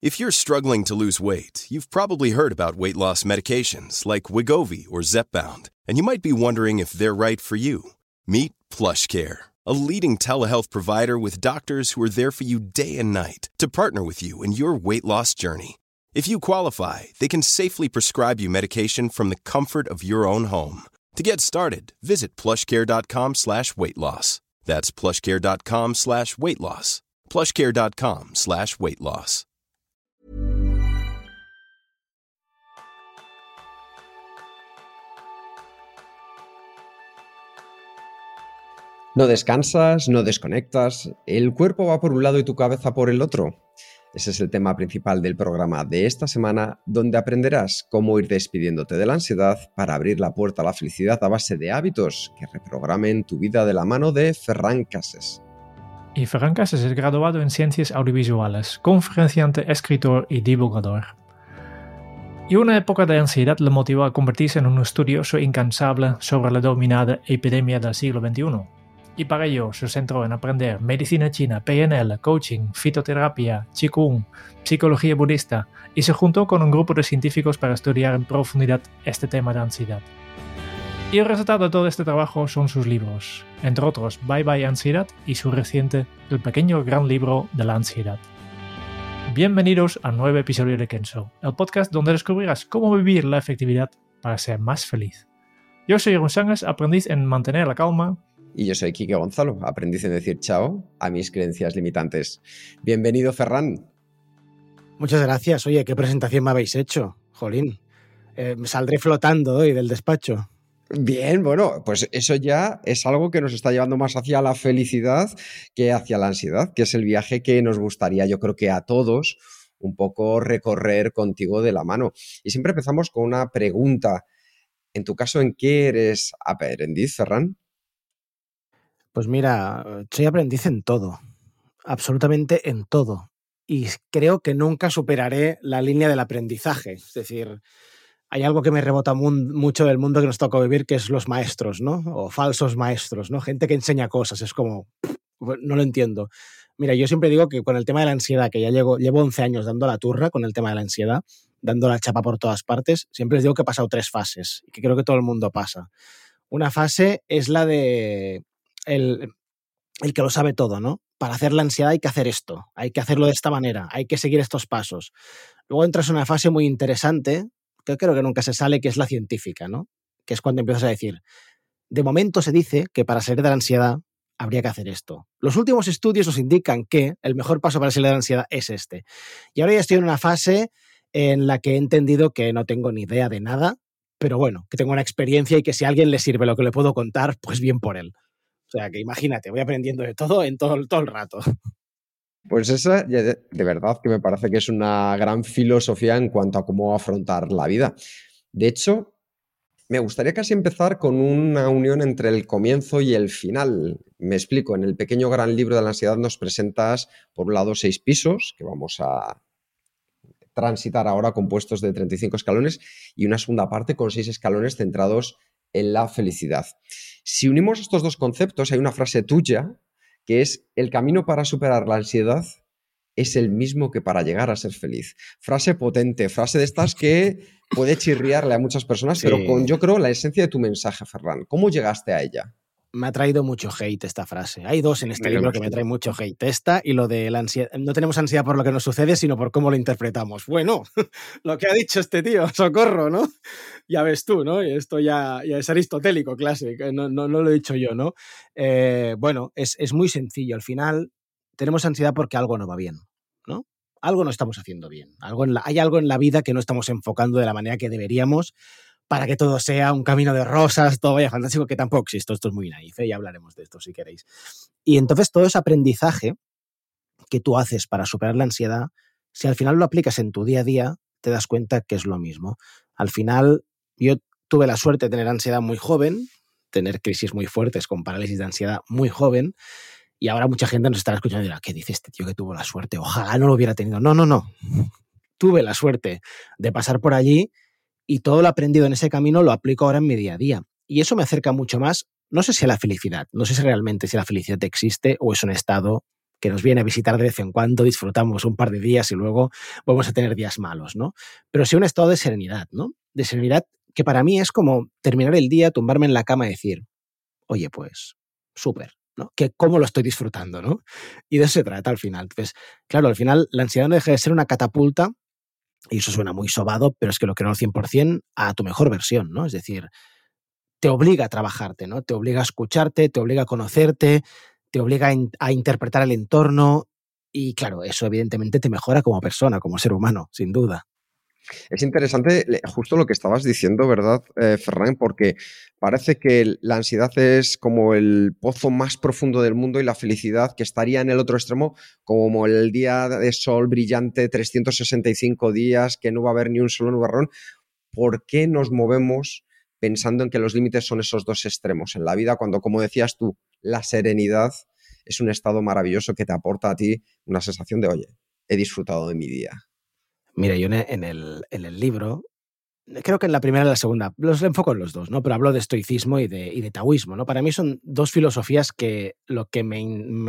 If you're struggling to lose weight, you've probably heard about weight loss medications like Wegovy or Zepbound, and you might be wondering if they're right for you. Meet PlushCare, a leading telehealth provider with doctors who are there for you day and night to partner with you in your weight loss journey. If you qualify, they can safely prescribe you medication from the comfort of your own home. To get started, visit plushcare.com/weightloss. That's plushcare.com/weightloss. plushcare.com/weightloss. No descansas, no desconectas, el cuerpo va por un lado y tu cabeza por el otro. Ese es el tema principal del programa de esta semana, donde aprenderás cómo ir despidiéndote de la ansiedad para abrir la puerta a la felicidad a base de hábitos que reprogramen tu vida de la mano de Ferran Cases. Y Ferran Cases es graduado en Ciencias Audiovisuales, conferenciante, escritor y divulgador. Y una época de ansiedad le motivó a convertirse en un estudioso incansable sobre la denominada epidemia del siglo XXI. Y para ello se centró en aprender medicina china, PNL, coaching, fitoterapia, qigong, psicología budista y se juntó con un grupo de científicos para estudiar en profundidad este tema de ansiedad. Y el resultado de todo este trabajo son sus libros, entre otros Bye Bye Ansiedad y su reciente El pequeño gran libro de la ansiedad. Bienvenidos a un nuevo episodio de Kenso, el podcast donde descubrirás cómo vivir la efectividad para ser más feliz. Yo soy Jeroen Sánchez, aprendiz en mantener la calma. Y yo soy Quique Gonzalo, aprendiz en decir chao a mis creencias limitantes. Bienvenido, Ferran. Muchas gracias. Oye, ¿qué presentación me habéis hecho? Jolín, me saldré flotando hoy del despacho. Bien, bueno, pues eso ya es algo que nos está llevando más hacia la felicidad que hacia la ansiedad, que es el viaje que nos gustaría, yo creo que a todos, un poco recorrer contigo de la mano. Y siempre empezamos con una pregunta. En tu caso, ¿en qué eres aprendiz, Ferran? Pues mira, soy aprendiz en todo, absolutamente en todo. Y creo que nunca superaré la línea del aprendizaje. Es decir, hay algo que me rebota mucho del mundo que nos tocó vivir, que es los maestros, ¿no? O falsos maestros, ¿no? Gente que enseña cosas, es como, no lo entiendo. Mira, yo siempre digo que con el tema de la ansiedad, que ya llevo 11 años dando la turra con el tema de la ansiedad, dando la chapa por todas partes, siempre les digo que he pasado 3 fases, y que creo que todo el mundo pasa. Una fase es la de el que lo sabe todo, ¿no? Para hacer la ansiedad hay que hacer esto, hay que hacerlo de esta manera, hay que seguir estos pasos. Luego entras en una fase muy interesante, que creo que nunca se sale, que es la científica, ¿no? Que es cuando empiezas a decir, de momento se dice que para salir de la ansiedad habría que hacer esto. Los últimos estudios nos indican que el mejor paso para salir de la ansiedad es este. Y ahora ya estoy en una fase en la que he entendido que no tengo ni idea de nada, pero bueno, que tengo una experiencia y que si a alguien le sirve lo que le puedo contar, pues bien por él. O sea, que imagínate, voy aprendiendo de todo en todo el rato. Pues esa, de verdad, que me parece que es una gran filosofía en cuanto a cómo afrontar la vida. De hecho, me gustaría casi empezar con una unión entre el comienzo y el final. Me explico, en el pequeño gran libro de la ansiedad nos presentas, por un lado, 6 pisos, que vamos a transitar ahora compuestos de 35 escalones, y una segunda parte con 6 escalones centrados en la felicidad. Si unimos estos dos conceptos, hay una frase tuya que es: el camino para superar la ansiedad es el mismo que para llegar a ser feliz. Frase potente, frase de estas que puede chirriarle a muchas personas, sí. Pero con, yo creo, la esencia de tu mensaje, Ferran. ¿Cómo llegaste a ella? Me ha traído mucho hate esta frase. Hay 2 en este libro que me traen mucho hate. Esta y lo de la ansiedad. No tenemos ansiedad por lo que nos sucede, sino por cómo lo interpretamos. Bueno, lo que ha dicho este tío, socorro, ¿no? Ya ves tú, ¿no? Esto ya es aristotélico, clásico. No lo he dicho yo, ¿no? Bueno, es muy sencillo. Al final tenemos ansiedad porque algo no va bien, ¿no? Algo no estamos haciendo bien. Hay algo en la vida que no estamos enfocando de la manera que deberíamos, para que todo sea un camino de rosas, todo vaya fantástico, que tampoco existe. Esto es muy naif, ya hablaremos de esto si queréis. Y entonces todo ese aprendizaje que tú haces para superar la ansiedad, si al final lo aplicas en tu día a día, te das cuenta que es lo mismo. Al final, yo tuve la suerte de tener ansiedad muy joven, tener crisis muy fuertes con parálisis de ansiedad muy joven, y ahora mucha gente nos estará escuchando y dirá, ¿qué dice este tío que tuvo la suerte? Ojalá no lo hubiera tenido. No. Tuve la suerte de pasar por allí y todo lo aprendido en ese camino lo aplico ahora en mi día a día. Y eso me acerca mucho más, no sé si a la felicidad, no sé si realmente si la felicidad existe o es un estado que nos viene a visitar de vez en cuando, disfrutamos un par de días y luego vamos a tener días malos, ¿no? Pero sí un estado de serenidad, ¿no? De serenidad que para mí es como terminar el día, tumbarme en la cama y decir, oye, pues, súper, ¿no? Que cómo lo estoy disfrutando, ¿no? Y de eso se trata al final. Entonces, claro, al final la ansiedad no deja de ser una catapulta, y eso suena muy sobado, pero es que lo creo al 100%, a tu mejor versión, ¿no? Es decir, te obliga a trabajarte, ¿no? Te obliga a escucharte, te obliga a conocerte, te obliga a interpretar el entorno y, claro, eso evidentemente te mejora como persona, como ser humano, sin duda. Es interesante justo lo que estabas diciendo, ¿verdad, Ferran? Porque parece que la ansiedad es como el pozo más profundo del mundo y la felicidad que estaría en el otro extremo, como el día de sol brillante, 365 días, que no va a haber ni un solo nubarrón. ¿Por qué nos movemos pensando en que los límites son esos dos extremos en la vida cuando, como decías tú, la serenidad es un estado maravilloso que te aporta a ti una sensación de, oye, he disfrutado de mi día? Mira, yo en el libro, creo que en la primera y la segunda, los enfoco en los dos, ¿no? Pero hablo de estoicismo y de taoísmo, ¿no? Para mí son dos filosofías que lo que me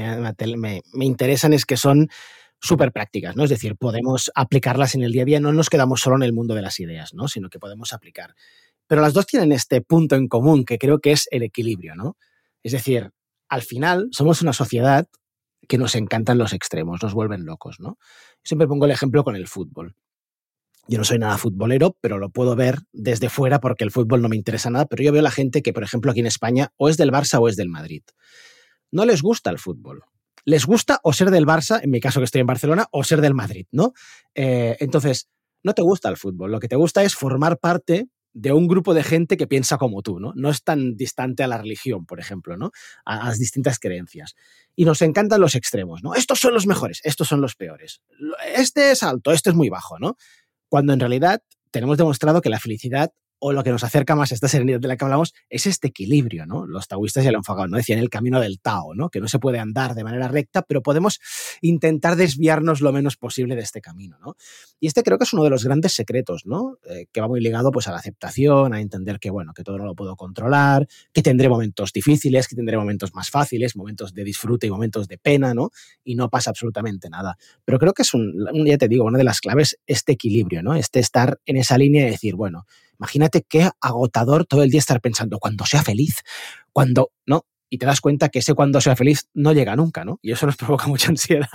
interesan es que son súper prácticas, ¿no? Es decir, podemos aplicarlas en el día a día, no nos quedamos solo en el mundo de las ideas, ¿no? Sino que podemos aplicar. Pero las dos tienen este punto en común que creo que es el equilibrio, ¿no? Es decir, al final somos una sociedad que nos encantan los extremos, nos vuelven locos, ¿no? Siempre pongo el ejemplo con el fútbol. Yo no soy nada futbolero, pero lo puedo ver desde fuera porque el fútbol no me interesa nada, pero yo veo a la gente que, por ejemplo, aquí en España o es del Barça o es del Madrid. No les gusta el fútbol. Les gusta o ser del Barça, en mi caso que estoy en Barcelona, o ser del Madrid, ¿no? Entonces, no te gusta el fútbol. Lo que te gusta es formar parte de un grupo de gente que piensa como tú, ¿no? No es tan distante a la religión, por ejemplo, ¿no? A las distintas creencias. Y nos encantan los extremos, ¿no? Estos son los mejores, estos son los peores. Este es alto, este es muy bajo, ¿no? Cuando en realidad tenemos demostrado que la felicidad o lo que nos acerca más a esta serenidad de la que hablamos es este equilibrio, ¿no? Los taoístas ya lo han enfocado, ¿no? Decían el camino del Tao, ¿no? Que no se puede andar de manera recta, pero podemos intentar desviarnos lo menos posible de este camino, ¿no? Y este creo que es uno de los grandes secretos, ¿no? Que va muy ligado pues a la aceptación, a entender que, bueno, que todo no lo puedo controlar, que tendré momentos difíciles, que tendré momentos más fáciles, momentos de disfrute y momentos de pena, ¿no? Y no pasa absolutamente nada. Pero creo que es ya te digo, una de las claves, este equilibrio, ¿no? Este estar en esa línea de decir, bueno, imagínate qué agotador todo el día estar pensando cuando sea feliz, cuando, ¿no? Y te das cuenta que ese cuando sea feliz no llega nunca, ¿no? Y eso nos provoca mucha ansiedad.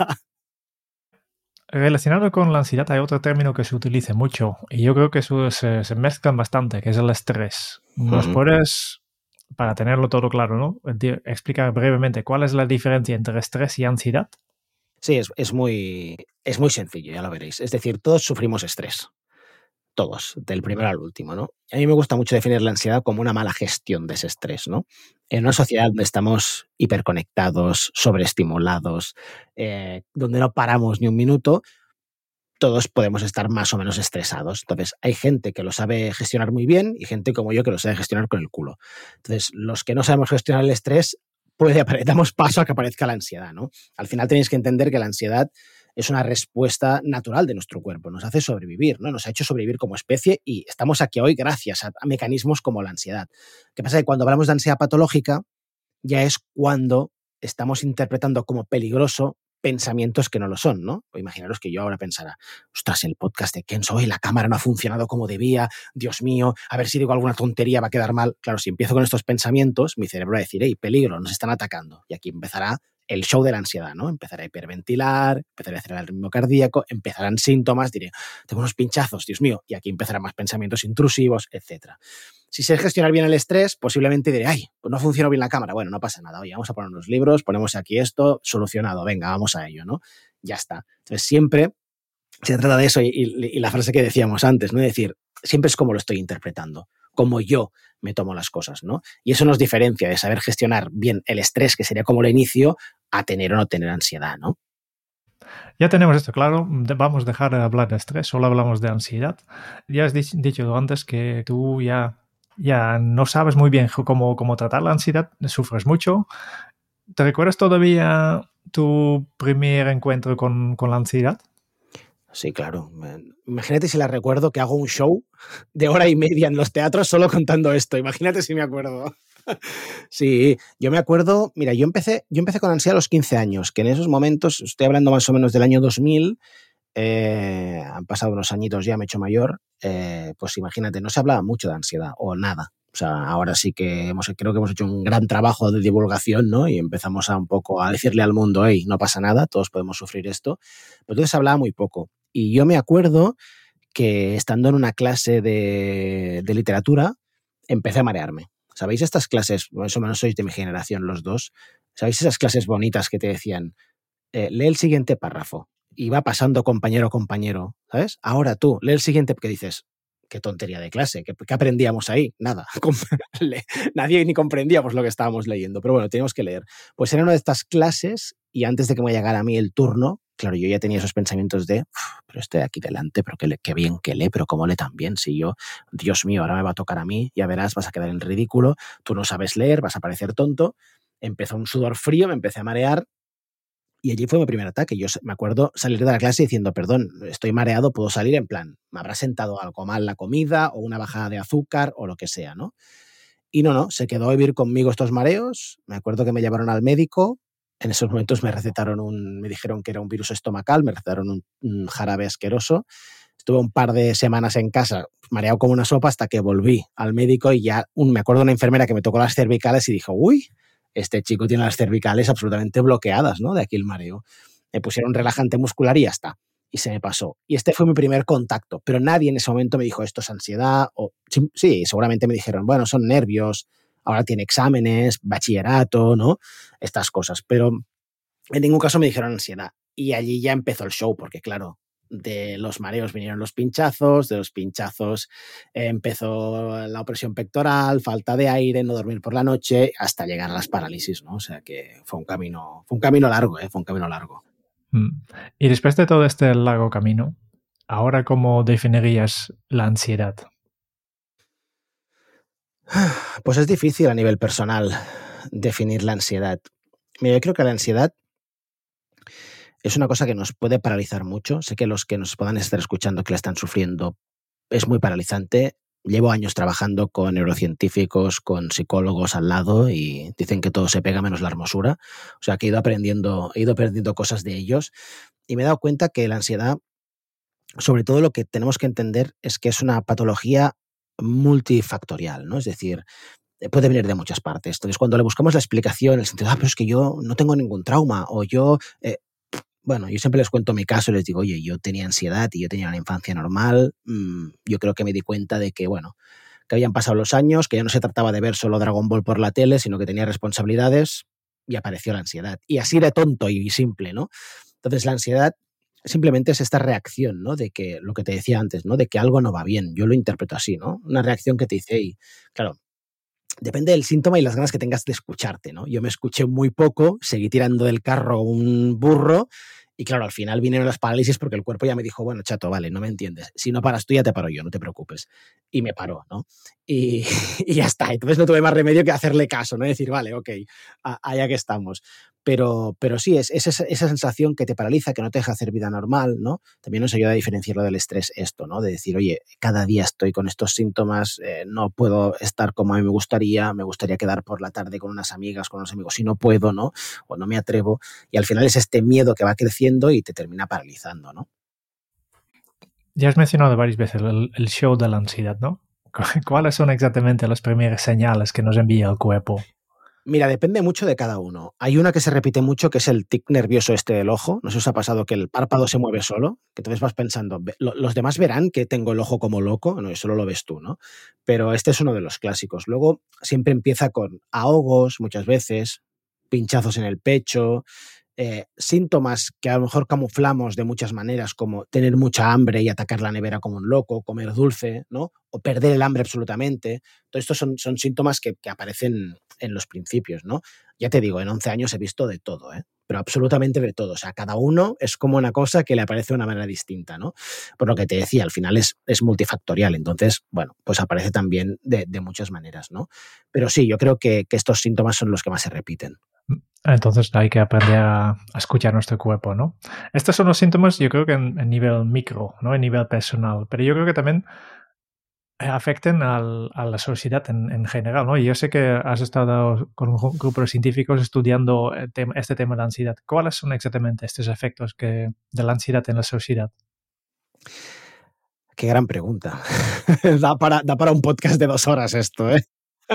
Relacionado con la ansiedad hay otro término que se utiliza mucho y yo creo que eso se mezclan bastante, que es el estrés. ¿Nos puedes, para tenerlo todo claro, ¿no? explicar brevemente cuál es la diferencia entre estrés y ansiedad? Sí, es muy sencillo, ya lo veréis. Es decir, todos sufrimos estrés. Todos, del primero al último, ¿no? A mí me gusta mucho definir la ansiedad como una mala gestión de ese estrés, ¿no? En una sociedad donde estamos hiperconectados, sobreestimulados, donde no paramos ni un minuto, todos podemos estar más o menos estresados. Entonces, hay gente que lo sabe gestionar muy bien y gente como yo que lo sabe gestionar con el culo. Entonces, los que no sabemos gestionar el estrés, damos paso a que aparezca la ansiedad, ¿no? Al final tenéis que entender que la ansiedad es una respuesta natural de nuestro cuerpo, nos hace sobrevivir, ¿no? Nos ha hecho sobrevivir como especie y estamos aquí hoy gracias a mecanismos como la ansiedad. ¿Qué pasa? Que cuando hablamos de ansiedad patológica, ya es cuando estamos interpretando como peligroso pensamientos que no lo son, ¿no? O imaginaros que yo ahora pensara, ostras, el podcast de Kenzo, hoy la cámara no ha funcionado como debía, Dios mío, a ver si digo alguna tontería va a quedar mal. Claro, si empiezo con estos pensamientos, mi cerebro va a decir, hey, peligro, nos están atacando. Y aquí empezará el show de la ansiedad, ¿no? Empezaré a hiperventilar, empezaré a acelerar el ritmo cardíaco, empezarán síntomas, diré, tengo unos pinchazos, Dios mío, y aquí empezarán más pensamientos intrusivos, etc. Si sé gestionar bien el estrés, posiblemente diré, ay, pues no funcionó bien la cámara. Bueno, no pasa nada. Oye, vamos a poner unos libros, ponemos aquí esto, solucionado. Venga, vamos a ello, ¿no? Ya está. Entonces, siempre se trata de eso y la frase que decíamos antes, ¿no? Es decir, siempre es como lo estoy interpretando, como yo me tomo las cosas, ¿no? Y eso nos diferencia de saber gestionar bien el estrés, que sería como el inicio, a tener o no tener ansiedad, ¿no? Ya tenemos esto claro, vamos a dejar de hablar de estrés, solo hablamos de ansiedad. Ya has dicho antes que tú ya no sabes muy bien cómo tratar la ansiedad, sufres mucho. ¿Te recuerdas todavía tu primer encuentro con la ansiedad? Sí, claro. Imagínate si la recuerdo que hago un show de 1 hora y media en los teatros solo contando esto. Imagínate si me acuerdo. Sí, yo me acuerdo, mira, yo empecé con ansiedad a los 15 años, que en esos momentos, estoy hablando más o menos del año 2000, han pasado unos añitos ya, me he hecho mayor, pues imagínate, no se hablaba mucho de ansiedad o nada. O sea, ahora sí que creo que hemos hecho un gran trabajo de divulgación, ¿no? Y empezamos a un poco a decirle al mundo, hey, no pasa nada, todos podemos sufrir esto. Pero entonces se hablaba muy poco. Y yo me acuerdo que estando en una clase de literatura, empecé a marearme. ¿Sabéis estas clases? Más o menos sois de mi generación los dos. ¿Sabéis esas clases bonitas que te decían, lee el siguiente párrafo? Y va pasando compañero a compañero, ¿sabes? Ahora tú, lee el siguiente, que dices, qué tontería de clase, ¿qué aprendíamos ahí? Nada, nadie ni comprendíamos lo que estábamos leyendo, pero bueno, teníamos que leer. Pues era una de estas clases y antes de que me llegara a mí el turno, claro, yo ya tenía esos pensamientos de, pero este de aquí delante, pero qué bien que lee, pero cómo lee tan bien, si yo, Dios mío, ahora me va a tocar a mí, ya verás, vas a quedar en ridículo, tú no sabes leer, vas a parecer tonto. Empezó un sudor frío, me empecé a marear. Y allí fue mi primer ataque. Yo me acuerdo salir de la clase diciendo, perdón, estoy mareado, puedo salir, en plan, me habrá sentado algo mal la comida o una bajada de azúcar o lo que sea, ¿no? Y no, se quedó a vivir conmigo estos mareos. Me acuerdo que me llevaron al médico. En esos momentos me dijeron que era un virus estomacal, me recetaron un jarabe asqueroso. Estuve un par de semanas en casa, mareado como una sopa, hasta que volví al médico y ya me acuerdo de una enfermera que me tocó las cervicales y dijo, uy, este chico tiene las cervicales absolutamente bloqueadas, ¿no? De aquí el mareo. Me pusieron relajante muscular y ya está. Y se me pasó. Y este fue mi primer contacto. Pero nadie en ese momento me dijo, esto es ansiedad. O sí, seguramente me dijeron, bueno, son nervios, ahora tiene exámenes, bachillerato, ¿no? Estas cosas. Pero en ningún caso me dijeron ansiedad. Y allí ya empezó el show, porque claro, de los mareos vinieron los pinchazos, de los pinchazos empezó la opresión pectoral, falta de aire, no dormir por la noche, hasta llegar a las parálisis, ¿no? O sea que fue un camino largo, fue un camino largo. Y después de todo este largo camino, ¿ahora cómo definirías la ansiedad? Pues es difícil a nivel personal definir la ansiedad. Mira, yo creo que la ansiedad es una cosa que nos puede paralizar mucho. Sé que los que nos puedan estar escuchando que la están sufriendo es muy paralizante. Llevo años trabajando con neurocientíficos, con psicólogos al lado y dicen que todo se pega menos la hermosura. O sea que he ido aprendiendo cosas de ellos y me he dado cuenta que la ansiedad, sobre todo lo que tenemos que entender es que es una patología multifactorial, ¿no? Es decir, puede venir de muchas partes. Entonces, cuando le buscamos la explicación, en el sentido, pero es que yo no tengo ningún trauma o yo... Bueno, yo siempre les cuento mi caso y les digo, oye, yo tenía ansiedad y yo tenía una infancia normal. Yo creo que me di cuenta de que, bueno, que habían pasado los años, que ya no se trataba de ver solo Dragon Ball por la tele, sino que tenía responsabilidades y apareció la ansiedad. Y así de tonto y simple, ¿no? Entonces, la ansiedad simplemente es esta reacción, ¿no? De que, lo que te decía antes, ¿no? De que algo no va bien. Yo lo interpreto así, ¿no? Una reacción que te dice, y claro, depende del síntoma y las ganas que tengas de escucharte, ¿no? Yo me escuché muy poco, seguí tirando del carro un burro y claro, al final vinieron las parálisis porque el cuerpo ya me dijo, bueno, chato, vale, no me entiendes. Si no paras tú, ya te paro yo, no te preocupes. Y me paró, ¿no? Y ya está. Entonces no tuve más remedio que hacerle caso, ¿no? Decir, vale, ok, allá que estamos. Pero sí, es esa sensación que te paraliza, que no te deja hacer vida normal, ¿no? También nos ayuda a diferenciarlo del estrés esto, ¿no? De decir, oye, cada día estoy con estos síntomas, no puedo estar como a mí me gustaría quedar por la tarde con unas amigas, con unos amigos, y no puedo, ¿no? O no me atrevo. Y al final es este miedo que va creciendo y te termina paralizando, ¿no? Ya has mencionado varias veces el show de la ansiedad, ¿no? ¿Cuáles son exactamente las primeras señales que nos envía el cuerpo? Mira, depende mucho de cada uno. Hay una que se repite mucho, que es el tic nervioso este del ojo. ¿No se os ha pasado que el párpado se mueve solo? Que entonces vas pensando, los demás verán que tengo el ojo como loco. No, eso solo lo ves tú, ¿no? Pero este es uno de los clásicos. Luego siempre empieza con ahogos, muchas veces, pinchazos en el pecho, síntomas que a lo mejor camuflamos de muchas maneras, como tener mucha hambre y atacar la nevera como un loco, comer dulce, ¿no? O perder el hambre absolutamente. Todo esto son síntomas que aparecen en los principios, ¿no? Ya te digo, en 11 años he visto de todo, pero absolutamente de todo. O sea, cada uno es como una cosa que le aparece de una manera distinta, ¿no? Por lo que te decía, al final es multifactorial. Entonces, bueno, pues aparece también de muchas maneras, ¿no? Pero sí, yo creo que estos síntomas son los que más se repiten. Entonces hay que aprender a escuchar nuestro cuerpo, ¿no? Estos son los síntomas, yo creo que en nivel micro, ¿no? En nivel personal. Pero yo creo que también afecten a la sociedad en general, ¿no? Y yo sé que has estado con un grupo de científicos estudiando este tema de la ansiedad. ¿Cuáles son exactamente estos efectos de la ansiedad en la sociedad? Qué gran pregunta. Da para un podcast de 2 horas esto, ¿eh?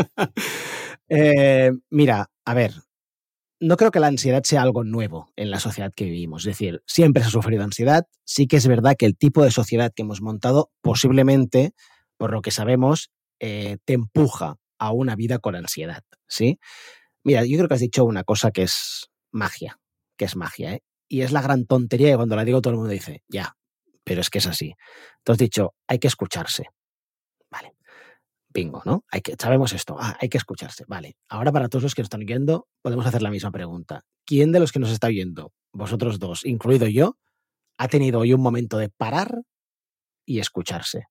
Mira, a ver, no creo que la ansiedad sea algo nuevo en la sociedad que vivimos. Es decir, siempre se ha sufrido ansiedad. Sí que es verdad que el tipo de sociedad que hemos montado posiblemente, por lo que sabemos, te empuja a una vida con ansiedad, ¿sí? Mira, yo creo que has dicho una cosa que es magia, ¿eh? Y es la gran tontería que cuando la digo todo el mundo dice, ya, pero es que es así. Tú has dicho, hay que escucharse. Vale, bingo, ¿no? Sabemos esto, hay que escucharse. Vale, ahora para todos los que nos están oyendo, podemos hacer la misma pregunta. ¿Quién de los que nos está oyendo, vosotros dos, incluido yo, ha tenido hoy un momento de parar y escucharse?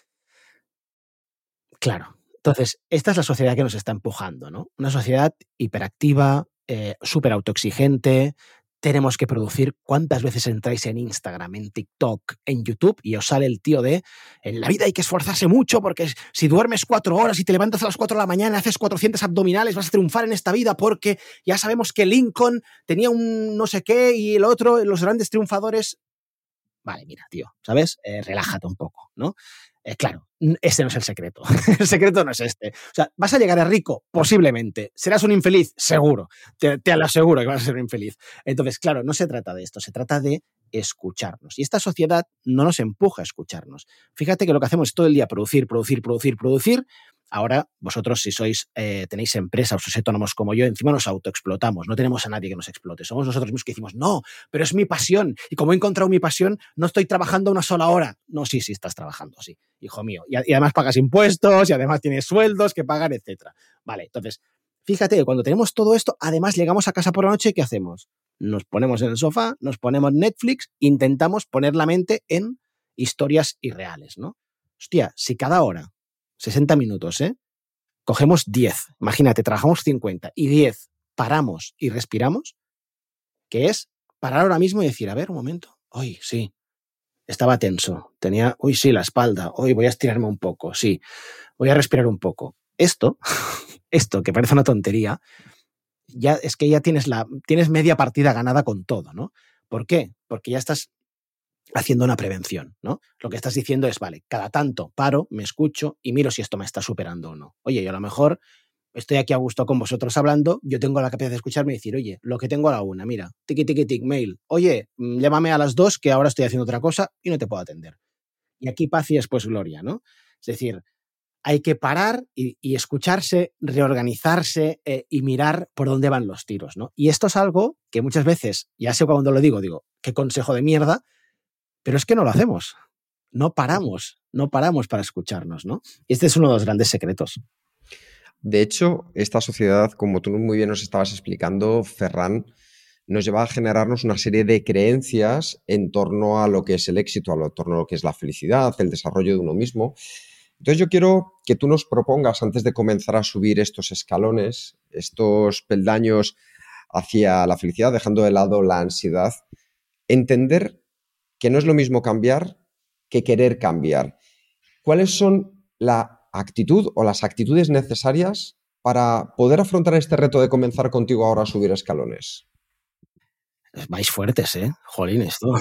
Claro. Entonces, esta es la sociedad que nos está empujando, ¿no? Una sociedad hiperactiva, súper autoexigente. Tenemos que producir. ¿Cuántas veces entráis en Instagram, en TikTok, en YouTube y os sale el tío de en la vida hay que esforzarse mucho porque si duermes 4 horas y te levantas a las 4 de la mañana, haces 400 abdominales, vas a triunfar en esta vida porque ya sabemos que Lincoln tenía un no sé qué y el otro, los grandes triunfadores. Vale, mira, tío, ¿sabes? Relájate un poco, ¿no? Claro, este no es el secreto. El secreto no es este. O sea, ¿vas a llegar a rico? Posiblemente. ¿Serás un infeliz? Seguro. Te lo aseguro que vas a ser un infeliz. Entonces, claro, no se trata de esto, se trata de escucharnos. Y esta sociedad no nos empuja a escucharnos. Fíjate que lo que hacemos es todo el día producir. Ahora, vosotros, si tenéis empresa o sois autónomos como yo, encima nos autoexplotamos. No tenemos a nadie que nos explote. Somos nosotros mismos que decimos, no, pero es mi pasión. Y como he encontrado mi pasión, no estoy trabajando una sola hora. No, sí, estás trabajando, sí, hijo mío. Y además pagas impuestos, y además tienes sueldos que pagar, etcétera. Vale, entonces, fíjate que cuando tenemos todo esto, además llegamos a casa por la noche y ¿qué hacemos? Nos ponemos en el sofá, nos ponemos Netflix, intentamos poner la mente en historias irreales, ¿no? Hostia, si cada hora 60 minutos, cogemos 10, imagínate, trabajamos 50 y 10 paramos y respiramos, que es parar ahora mismo y decir, a ver, un momento, hoy sí, estaba tenso, sí, la espalda, hoy voy a estirarme un poco, sí, voy a respirar un poco. Esto, que parece una tontería, ya es que ya tienes media partida ganada con todo, ¿no? ¿Por qué? Porque ya estás haciendo una prevención, ¿no? Lo que estás diciendo es, vale, cada tanto paro, me escucho y miro si esto me está superando o no. Oye, yo a lo mejor estoy aquí a gusto con vosotros hablando, yo tengo la capacidad de escucharme y decir, oye, lo que tengo a la 1, mira, tiqui, mail, oye, llámame a las 2 que ahora estoy haciendo otra cosa y no te puedo atender. Y aquí paz y después gloria, ¿no? Es decir, hay que parar y escucharse, reorganizarse y mirar por dónde van los tiros, ¿no? Y esto es algo que muchas veces, ya sé cuando lo digo, qué consejo de mierda, pero es que no lo hacemos. No paramos para escucharnos, ¿no? Y este es uno de los grandes secretos. De hecho, esta sociedad, como tú muy bien nos estabas explicando, Ferran, nos lleva a generarnos una serie de creencias en torno a lo que es el éxito, en torno a lo que es la felicidad, el desarrollo de uno mismo. Entonces yo quiero que tú nos propongas, antes de comenzar a subir estos escalones, estos peldaños hacia la felicidad, dejando de lado la ansiedad, entender que no es lo mismo cambiar que querer cambiar. ¿Cuáles son la actitud o las actitudes necesarias para poder afrontar este reto de comenzar contigo ahora a subir escalones? Vais fuertes, Jolín, esto.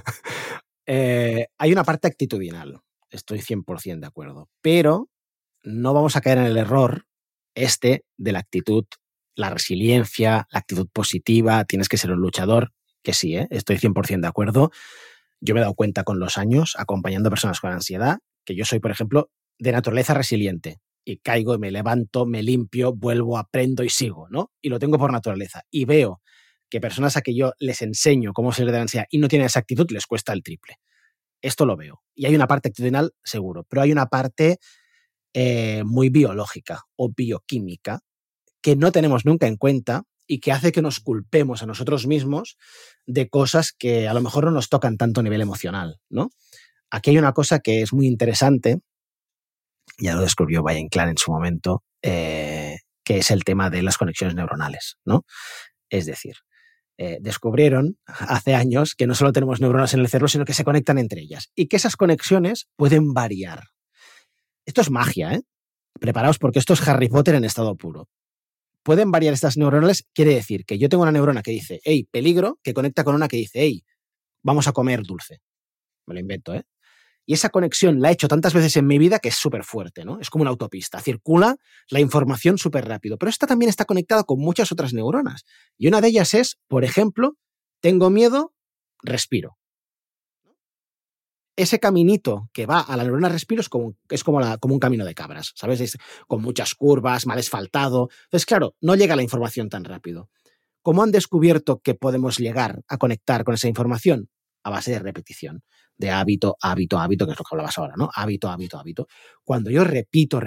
Hay una parte actitudinal, estoy 100% de acuerdo, pero no vamos a caer en el error de la actitud, la resiliencia, la actitud positiva, tienes que ser un luchador, que sí, estoy 100% de acuerdo. Yo me he dado cuenta con los años, acompañando a personas con ansiedad, que yo soy, por ejemplo, de naturaleza resiliente. Y caigo y me levanto, me limpio, vuelvo, aprendo y sigo, ¿no? Y lo tengo por naturaleza. Y veo que personas a que yo les enseño cómo salir de la ansiedad y no tienen esa actitud, les cuesta el triple. Esto lo veo. Y hay una parte actitudinal, seguro, pero hay una parte muy biológica o bioquímica que no tenemos nunca en cuenta y que hace que nos culpemos a nosotros mismos de cosas que a lo mejor no nos tocan tanto a nivel emocional, ¿no? Aquí hay una cosa que es muy interesante, ya lo descubrió Valle Inclán en su momento, que es el tema de las conexiones neuronales, ¿no? Es decir, descubrieron hace años que no solo tenemos neuronas en el cerebro, sino que se conectan entre ellas y que esas conexiones pueden variar. Esto es magia, ¿eh? Preparaos porque esto es Harry Potter en estado puro. Pueden variar estas neuronales, quiere decir que yo tengo una neurona que dice, hey, peligro, que conecta con una que dice, hey, vamos a comer dulce. Me lo invento, ¿eh? Y esa conexión la he hecho tantas veces en mi vida que es súper fuerte, ¿no? Es como una autopista, circula la información súper rápido. Pero esta también está conectada con muchas otras neuronas. Y una de ellas es, por ejemplo, tengo miedo, respiro. Ese caminito que va a la neurona respiro es como un camino de cabras, ¿sabes? Es con muchas curvas, mal asfaltado. Entonces, claro, no llega la información tan rápido. ¿Cómo han descubierto que podemos llegar a conectar con esa información? A base de repetición, de hábito, hábito, hábito, que es lo que hablabas ahora, ¿no? Hábito, hábito, hábito. Cuando yo repito,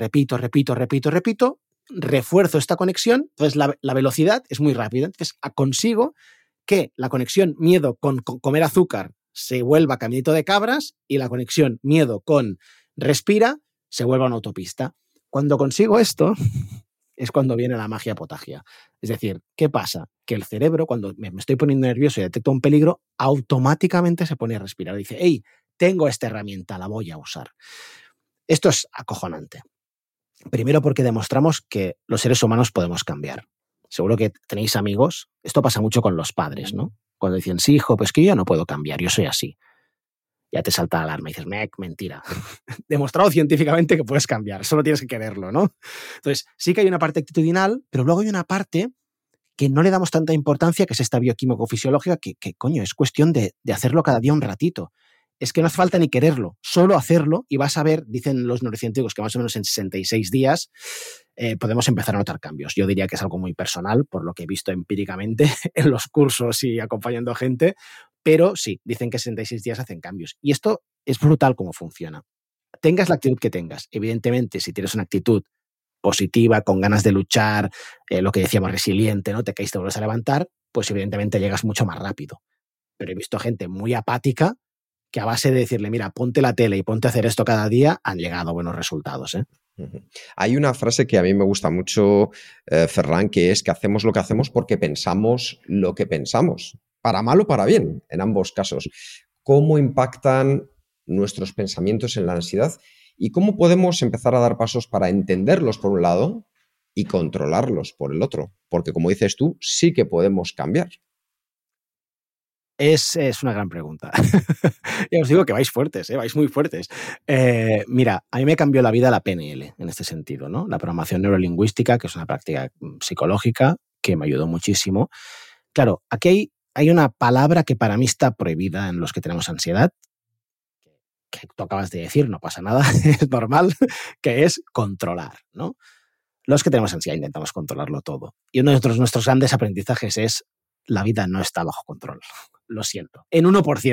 refuerzo esta conexión, entonces la velocidad es muy rápida. Entonces consigo que la conexión miedo con comer azúcar se vuelva caminito de cabras y la conexión miedo con respira se vuelva una autopista. Cuando consigo esto es cuando viene la magia potagia. Es decir, ¿qué pasa? Que el cerebro, cuando me estoy poniendo nervioso y detecto un peligro, automáticamente se pone a respirar. Dice, hey, tengo esta herramienta, la voy a usar. Esto es acojonante. Primero porque demostramos que los seres humanos podemos cambiar. Seguro que tenéis amigos. Esto pasa mucho con los padres, ¿no? Cuando dicen, sí, hijo, pues que yo ya no puedo cambiar, yo soy así. Ya te salta la alarma y dices, mentira. Demostrado científicamente que puedes cambiar, solo tienes que quererlo, ¿no? Entonces, sí que hay una parte actitudinal, pero luego hay una parte que no le damos tanta importancia, que es esta bioquímico-fisiológica, que coño, es cuestión de hacerlo cada día un ratito. Es que no hace falta ni quererlo, solo hacerlo y vas a ver, dicen los neurocientíficos, que más o menos en 66 días podemos empezar a notar cambios. Yo diría que es algo muy personal, por lo que he visto empíricamente en los cursos y acompañando gente, pero sí, dicen que 66 días hacen cambios. Y esto es brutal cómo funciona. Tengas la actitud que tengas. Evidentemente, si tienes una actitud positiva, con ganas de luchar, lo que decíamos, resiliente, ¿no? Te caes, te vuelves a levantar, pues evidentemente llegas mucho más rápido. Pero he visto gente muy apática que a base de decirle, mira, ponte la tele y ponte a hacer esto cada día, han llegado a buenos resultados, ¿eh? Hay una frase que a mí me gusta mucho, Ferran, que es que hacemos lo que hacemos porque pensamos lo que pensamos, para mal o para bien, en ambos casos. ¿Cómo impactan nuestros pensamientos en la ansiedad y cómo podemos empezar a dar pasos para entenderlos por un lado y controlarlos por el otro? Porque, como dices tú, sí que podemos cambiar. Es una gran pregunta. Ya os digo que vais fuertes, vais muy fuertes. Mira, a mí me cambió la vida la PNL en este sentido, ¿no? La programación neurolingüística, que es una práctica psicológica que me ayudó muchísimo. Claro, aquí hay una palabra que para mí está prohibida en los que tenemos ansiedad, que tú acabas de decir, no pasa nada, es normal, que es controlar, ¿no? Los que tenemos ansiedad intentamos controlarlo todo. Y uno de nuestros grandes aprendizajes es la vida no está bajo control. Lo siento. En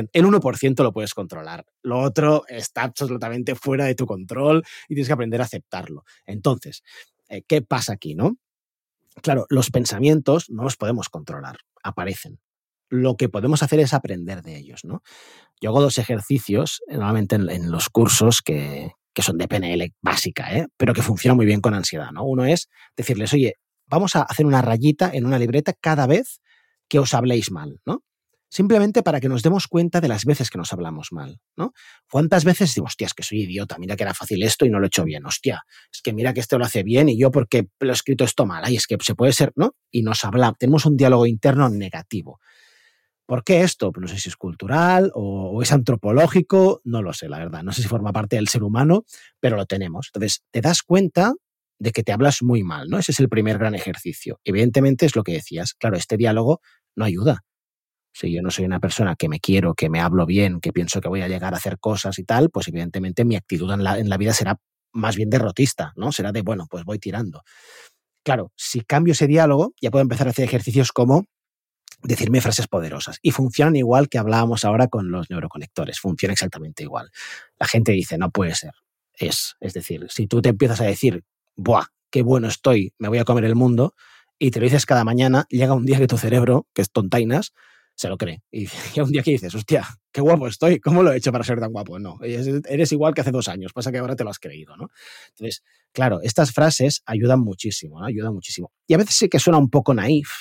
1% lo puedes controlar. Lo otro está absolutamente fuera de tu control y tienes que aprender a aceptarlo. Entonces, ¿qué pasa aquí, no? Claro, los pensamientos no los podemos controlar, aparecen. Lo que podemos hacer es aprender de ellos, ¿no? Yo hago 2 ejercicios, normalmente en los cursos que son de PNL básica, pero que funcionan muy bien con ansiedad, ¿no? Uno es decirles, oye, vamos a hacer una rayita en una libreta cada vez que os habléis mal, ¿no? Simplemente para que nos demos cuenta de las veces que nos hablamos mal, ¿no? ¿Cuántas veces digo, hostia, es que soy idiota, mira que era fácil esto y no lo he hecho bien, hostia, es que mira que este lo hace bien y yo porque lo he escrito esto mal, ay, es que se puede ser, ¿no? Y nos hablamos, tenemos un diálogo interno negativo. ¿Por qué esto? Pues no sé si es cultural o es antropológico, no lo sé, la verdad. No sé si forma parte del ser humano, pero lo tenemos. Entonces, te das cuenta de que te hablas muy mal, ¿no? Ese es el primer gran ejercicio. Evidentemente es lo que decías. Claro, este diálogo no ayuda. Si yo no soy una persona que me quiero, que me hablo bien, que pienso que voy a llegar a hacer cosas y tal, pues evidentemente mi actitud en la vida será más bien derrotista, ¿no? Será de, bueno, pues voy tirando. Claro, si cambio ese diálogo, ya puedo empezar a hacer ejercicios como decirme frases poderosas. Y funcionan igual que hablábamos ahora con los neuroconectores. Funciona exactamente igual. La gente dice, no puede ser. Es decir, si tú te empiezas a decir, ¡buah, qué bueno estoy, me voy a comer el mundo! Y te lo dices cada mañana, llega un día que tu cerebro, que es tontainas, se lo cree. Y llega un día que dices, hostia, qué guapo estoy, ¿cómo lo he hecho para ser tan guapo? No, eres igual que hace 2 años, pasa que ahora te lo has creído, ¿no? Entonces, claro, estas frases ayudan muchísimo, ¿no? Ayudan muchísimo. Y a veces sí que suena un poco naif,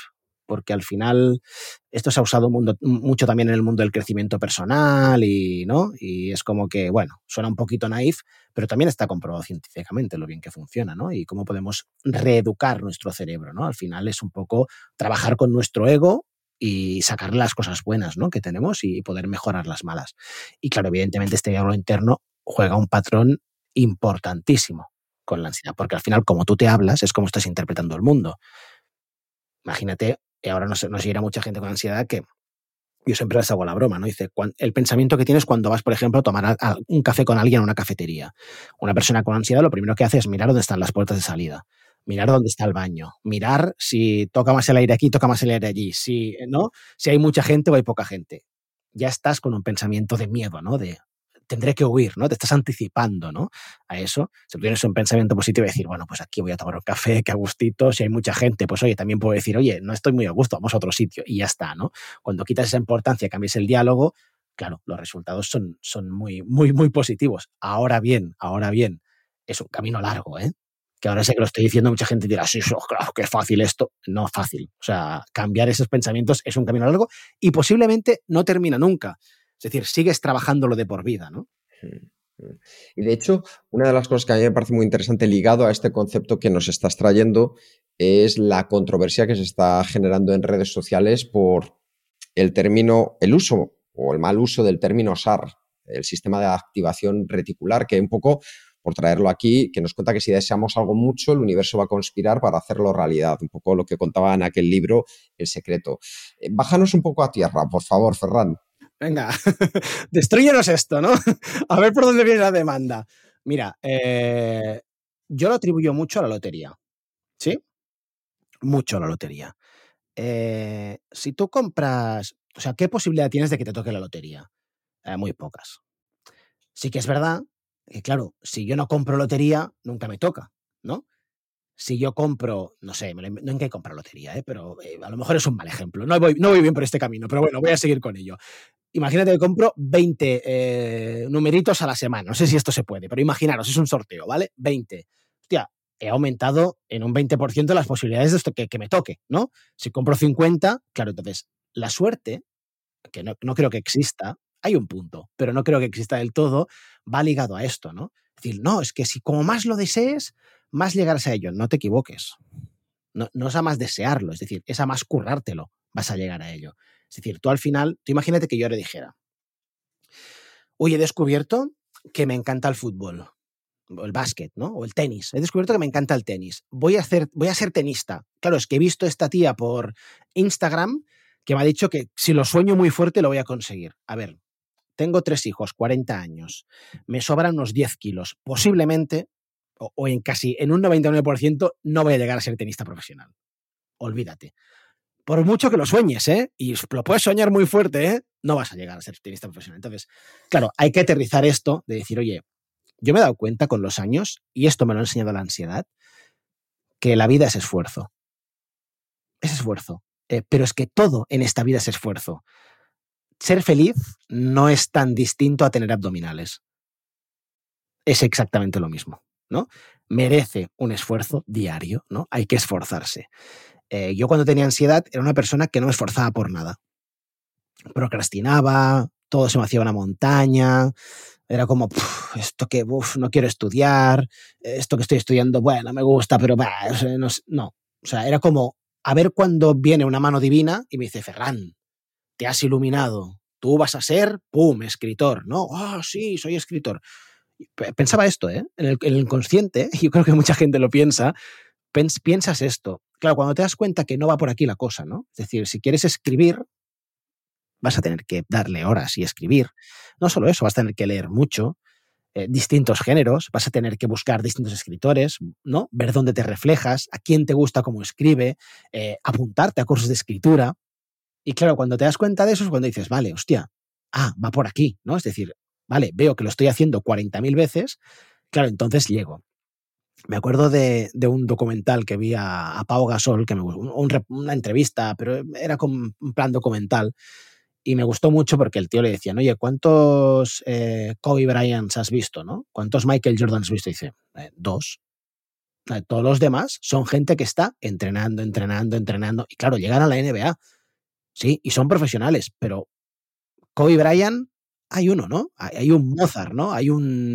porque al final esto se ha usado mucho también en el mundo del crecimiento personal ¿no? Y es como que, bueno, suena un poquito naif, pero también está comprobado científicamente lo bien que funciona, ¿no? Y cómo podemos reeducar nuestro cerebro, ¿no? Al final es un poco trabajar con nuestro ego y sacarle las cosas buenas, ¿no?, que tenemos y poder mejorar las malas. Y claro, evidentemente este diálogo interno juega un patrón importantísimo con la ansiedad, porque al final, como tú te hablas, es como estás interpretando el mundo. Imagínate, y ahora nos irá mucha gente con ansiedad, que yo siempre les hago la broma, ¿no? Dice, el pensamiento que tienes cuando vas, por ejemplo, a tomar un café con alguien en una cafetería. Una persona con ansiedad lo primero que hace es mirar dónde están las puertas de salida, mirar dónde está el baño, mirar si toca más el aire aquí, toca más el aire allí, ¿no? Si hay mucha gente o hay poca gente. Ya estás con un pensamiento de miedo, ¿no? De tendré que huir, ¿no? Te estás anticipando, ¿no?, a eso. Si tú tienes un pensamiento positivo y decir, bueno, pues aquí voy a tomar un café, que a gustito, si hay mucha gente, pues oye, también puedo decir, oye, no estoy muy a gusto, vamos a otro sitio, y ya está, ¿no? Cuando quitas esa importancia, cambias el diálogo, claro, los resultados son muy, muy, muy positivos. Ahora bien, es un camino largo, ¿eh? Que ahora sé que lo estoy diciendo, mucha gente dirá, sí, claro, qué fácil esto. No fácil. O sea, cambiar esos pensamientos es un camino largo y posiblemente no termina nunca. Es decir, sigues trabajándolo de por vida, ¿no? Y de hecho, una de las cosas que a mí me parece muy interesante ligado a este concepto que nos estás trayendo es la controversia que se está generando en redes sociales por el uso o el mal uso del término SAR, el sistema de activación reticular, que un poco, por traerlo aquí, que nos cuenta que si deseamos algo mucho, el universo va a conspirar para hacerlo realidad. Un poco lo que contaba en aquel libro, El secreto. Bájanos un poco a tierra, por favor, Ferran. Venga, destrúyenos esto, ¿no? A ver por dónde viene la demanda. Mira, yo lo atribuyo mucho a la lotería, ¿sí? Mucho a la lotería. Si tú compras, o sea, ¿qué posibilidad tienes de que te toque la lotería? Muy pocas. Sí que es verdad que, claro, si yo no compro lotería, nunca me toca, ¿no? Si yo compro, no sé, no hay que comprar lotería, pero a lo mejor es un mal ejemplo. No voy bien por este camino, pero bueno, voy a seguir con ello. Imagínate que compro 20 numeritos a la semana. No sé si esto se puede, pero imaginaros, es un sorteo, ¿vale? 20. Hostia, he aumentado en un 20% las posibilidades de esto que me toque, ¿no? Si compro 50, claro, entonces la suerte, que no creo que exista, hay un punto, pero no creo que exista del todo, va ligado a esto, ¿no? Es decir, no, es que si como más lo desees, más llegarás a ello. No te equivoques. No es a más desearlo, es decir, es a más currártelo, vas a llegar a ello. Es decir, tú al final, tú imagínate que yo le dijera, oye, he descubierto que me encanta el fútbol, o el básquet, ¿no? O el tenis. He descubierto que me encanta el tenis. Voy a ser tenista. Claro, es que he visto a esta tía por Instagram que me ha dicho que si lo sueño muy fuerte lo voy a conseguir. A ver, tengo 3 hijos, 40 años, me sobran unos 10 kilos. Posiblemente, o en un 99%, no voy a llegar a ser tenista profesional. Olvídate. Por mucho que lo sueñes, y lo puedes soñar muy fuerte, no vas a llegar a ser tenista profesional. Entonces, claro, hay que aterrizar esto de decir, oye, yo me he dado cuenta con los años, y esto me lo ha enseñado la ansiedad, que la vida es esfuerzo. Es esfuerzo. Pero es que todo en esta vida es esfuerzo. Ser feliz no es tan distinto a tener abdominales. Es exactamente lo mismo, ¿no? Merece un esfuerzo diario, ¿no? Hay que esforzarse. Yo cuando tenía ansiedad era una persona que no me esforzaba por nada. Procrastinaba, todo se me hacía una montaña, era como, esto que, no quiero estudiar, esto que estoy estudiando, bueno, me gusta, pero no. O sea, era como, a ver cuando viene una mano divina y me dice, Ferran, te has iluminado, tú vas a ser, escritor, ¿no? Sí, soy escritor. Pensaba esto, en el inconsciente, yo creo que mucha gente lo piensa, piensas esto. Claro, cuando te das cuenta que no va por aquí la cosa, ¿no? Es decir, si quieres escribir, vas a tener que darle horas y escribir. No solo eso, vas a tener que leer mucho, distintos géneros, vas a tener que buscar distintos escritores, ¿no? Ver dónde te reflejas, a quién te gusta cómo escribe, apuntarte a cursos de escritura. Y claro, cuando te das cuenta de eso es cuando dices, vale, hostia, va por aquí, ¿no? Es decir, vale, veo que lo estoy haciendo 40.000 veces, claro, entonces llego. Me acuerdo de un documental que vi a Pau Gasol, que me gustó, una entrevista, pero era como un plan documental, y me gustó mucho porque el tío le decía, oye, ¿cuántos Kobe Bryants has visto, no? ¿Cuántos Michael Jordan has visto? Y dice, 2. Todos los demás son gente que está entrenando. Y claro, llegan a la NBA. Sí, y son profesionales, pero Kobe Bryant hay uno, ¿no? Hay un Mozart, ¿no? Hay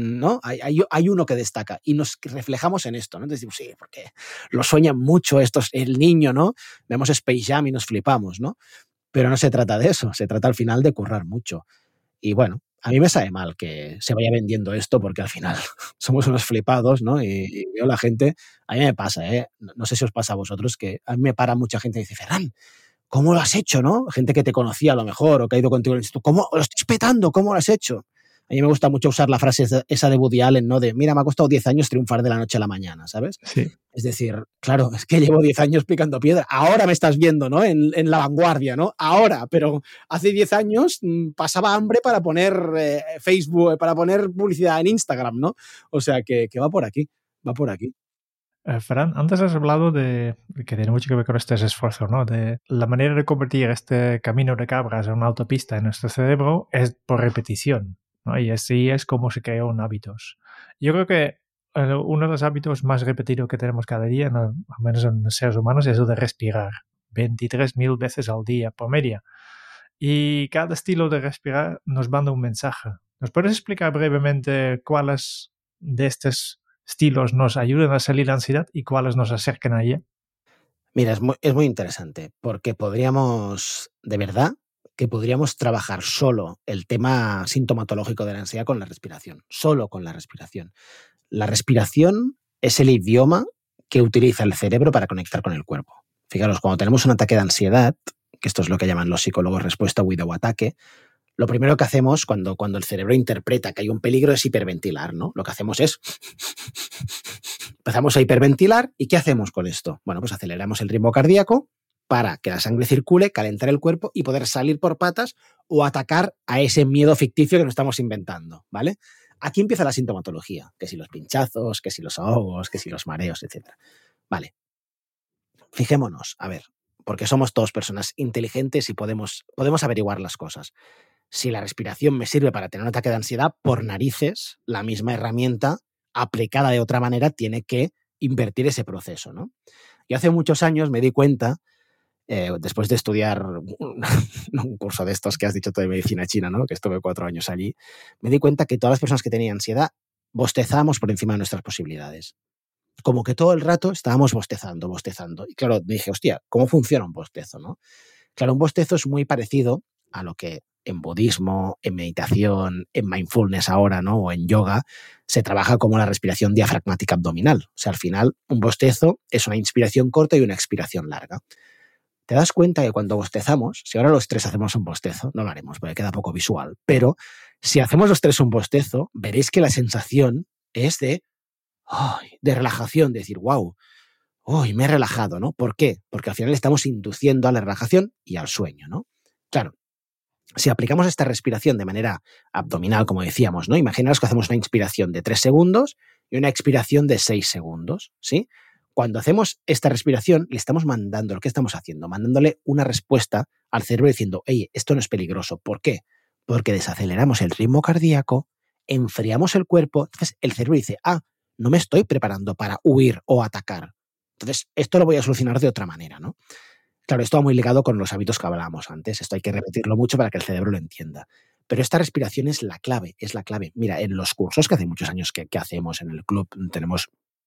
uno que destaca y nos reflejamos en esto, ¿no? Entonces decimos, sí, porque lo sueñan mucho estos, el niño, ¿no? Vemos Space Jam y nos flipamos, ¿no? Pero no se trata de eso, se trata al final de currar mucho. Y bueno, a mí me sabe mal que se vaya vendiendo esto porque al final somos unos flipados, ¿no? Y veo la gente, a mí me pasa, ¿eh? No sé si os pasa a vosotros, que a mí me para mucha gente y dice, Ferran, ¿cómo lo has hecho, no? Gente que te conocía a lo mejor o que ha ido contigo al instituto. ¿Cómo lo estás petando? ¿Cómo lo has hecho? A mí me gusta mucho usar la frase esa de Woody Allen, ¿no? De, mira, me ha costado 10 años triunfar de la noche a la mañana, ¿sabes? Sí. Es decir, claro, es que llevo 10 años picando piedra. Ahora me estás viendo, ¿no? En la vanguardia, ¿no? Ahora, pero hace 10 años pasaba hambre para poner Facebook, para poner publicidad en Instagram, ¿no? O sea, que va por aquí, va por aquí. Ferran, antes has hablado de que tiene mucho que ver con este esfuerzo, ¿no? De la manera de convertir este camino de cabras en una autopista en nuestro cerebro es por repetición, ¿no? Y así es como se crean hábitos. Yo creo que uno de los hábitos más repetidos que tenemos cada día, al menos en los seres humanos, es el de respirar 23.000 veces al día por media. Y cada estilo de respirar nos manda un mensaje. ¿Nos puedes explicar brevemente cuáles de estos estilos nos ayudan a salir de la ansiedad y cuáles nos acercan a ella? Mira, es muy interesante porque podríamos, de verdad, que podríamos trabajar solo el tema sintomatológico de la ansiedad con la respiración, solo con la respiración. La respiración es el idioma que utiliza el cerebro para conectar con el cuerpo. Fijaros, cuando tenemos un ataque de ansiedad, que esto es lo que llaman los psicólogos respuesta huida o ataque, lo primero que hacemos cuando el cerebro interpreta que hay un peligro es hiperventilar, ¿no? Lo que hacemos es empezamos a hiperventilar. ¿Y qué hacemos con esto? Bueno, pues aceleramos el ritmo cardíaco para que la sangre circule, calentar el cuerpo y poder salir por patas o atacar a ese miedo ficticio que nos estamos inventando, ¿vale? Aquí empieza la sintomatología, que si los pinchazos, que si los ahogos, que si los mareos, etc. Vale, fijémonos, a ver, porque somos todos personas inteligentes y podemos averiguar las cosas. Si la respiración me sirve para tener un ataque de ansiedad, por narices, la misma herramienta aplicada de otra manera tiene que invertir ese proceso, ¿no? Yo hace muchos años me di cuenta, después de estudiar un curso de estos que has dicho tú de medicina china, ¿no? Que estuve 4 años allí, me di cuenta que todas las personas que tenían ansiedad bostezábamos por encima de nuestras posibilidades. Como que todo el rato estábamos bostezando. Y claro, me dije, hostia, ¿cómo funciona un bostezo, no? Claro, un bostezo es muy parecido a lo que en budismo, en meditación, en mindfulness ahora, ¿no? O en yoga, se trabaja como la respiración diafragmática abdominal. O sea, al final, un bostezo es una inspiración corta y una expiración larga. Te das cuenta que cuando bostezamos, si ahora los tres hacemos un bostezo, no lo haremos porque queda poco visual, pero si hacemos los tres un bostezo, veréis que la sensación es de relajación, de decir, wow, me he relajado, ¿no? ¿Por qué? Porque al final estamos induciendo a la relajación y al sueño, ¿no? Claro, si aplicamos esta respiración de manera abdominal, como decíamos, ¿no? Imaginaos que hacemos una inspiración de 3 segundos y una expiración de 6 segundos, ¿sí? Cuando hacemos esta respiración, le estamos mandando, ¿lo que estamos haciendo? Mandándole una respuesta al cerebro diciendo, oye, esto no es peligroso. ¿Por qué? Porque desaceleramos el ritmo cardíaco, enfriamos el cuerpo, entonces el cerebro dice, no me estoy preparando para huir o atacar. Entonces, esto lo voy a solucionar de otra manera, ¿no? Claro, esto va muy ligado con los hábitos que hablábamos antes. Esto hay que repetirlo mucho para que el cerebro lo entienda. Pero esta respiración es la clave, es la clave. Mira, en los cursos que hace muchos años que hacemos en el club, tenemos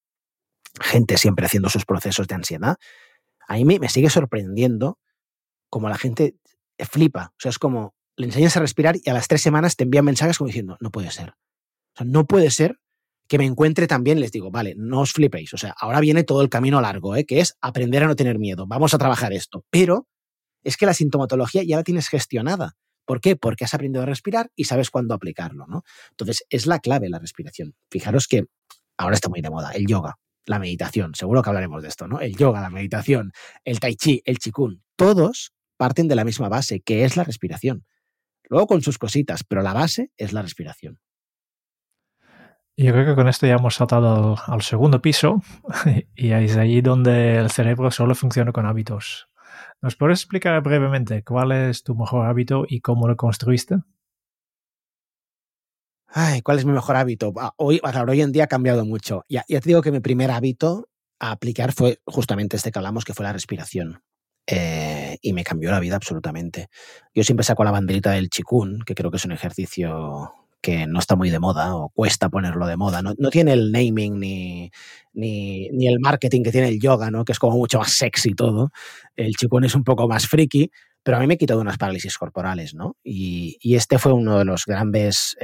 gente siempre haciendo sus procesos de ansiedad. A mí me sigue sorprendiendo como la gente flipa. O sea, es como, le enseñas a respirar y a las 3 semanas te envían mensajes como diciendo, no puede ser. O sea, no puede ser que me encuentre también, les digo, vale, no os flipéis. O sea, ahora viene todo el camino largo, que es aprender a no tener miedo. Vamos a trabajar esto. Pero es que la sintomatología ya la tienes gestionada. ¿Por qué? Porque has aprendido a respirar y sabes cuándo aplicarlo, ¿no? Entonces, es la clave la respiración. Fijaros que ahora está muy de moda el yoga, la meditación. Seguro que hablaremos de esto, ¿no? El yoga, la meditación, el tai chi, el qigong. Todos parten de la misma base, que es la respiración. Luego con sus cositas, pero la base es la respiración. Yo creo que con esto ya hemos saltado al segundo piso y es ahí donde el cerebro solo funciona con hábitos. ¿Nos puedes explicar brevemente cuál es tu mejor hábito y cómo lo construiste? ¿Cuál es mi mejor hábito? Hoy en día ha cambiado mucho. Ya te digo que mi primer hábito a aplicar fue justamente este que hablamos, que fue la respiración. Y me cambió la vida absolutamente. Yo siempre saco la banderita del Qigong, que creo que es un ejercicio que no está muy de moda o cuesta ponerlo de moda. No tiene el naming ni el marketing que tiene el yoga, ¿no? Que es como mucho más sexy todo. El Qigong es un poco más friki, pero a mí me quitó de unas parálisis corporales, ¿no? Y este fue uno de los grandes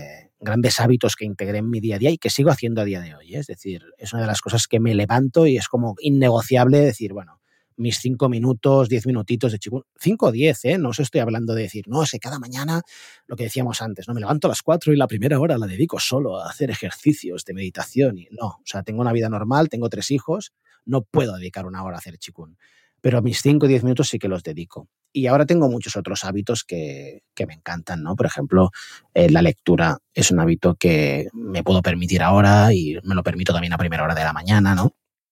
hábitos que integré en mi día a día y que sigo haciendo a día de hoy. Es decir, es una de las cosas que me levanto y es como innegociable decir, bueno, mis 5 minutos, 10 minutitos de Qigong, 5 o 10, no os estoy hablando de decir, no, sé, cada mañana, lo que decíamos antes, no, me levanto a las 4 y la primera hora la dedico solo a hacer ejercicios de meditación. Y no, o sea, tengo una vida normal, tengo 3 hijos, no puedo dedicar una hora a hacer Qigong, pero mis 5 o 10 minutos sí que los dedico. Y ahora tengo muchos otros hábitos que me encantan, ¿no? Por ejemplo, la lectura es un hábito que me puedo permitir ahora y me lo permito también a primera hora de la mañana, ¿no?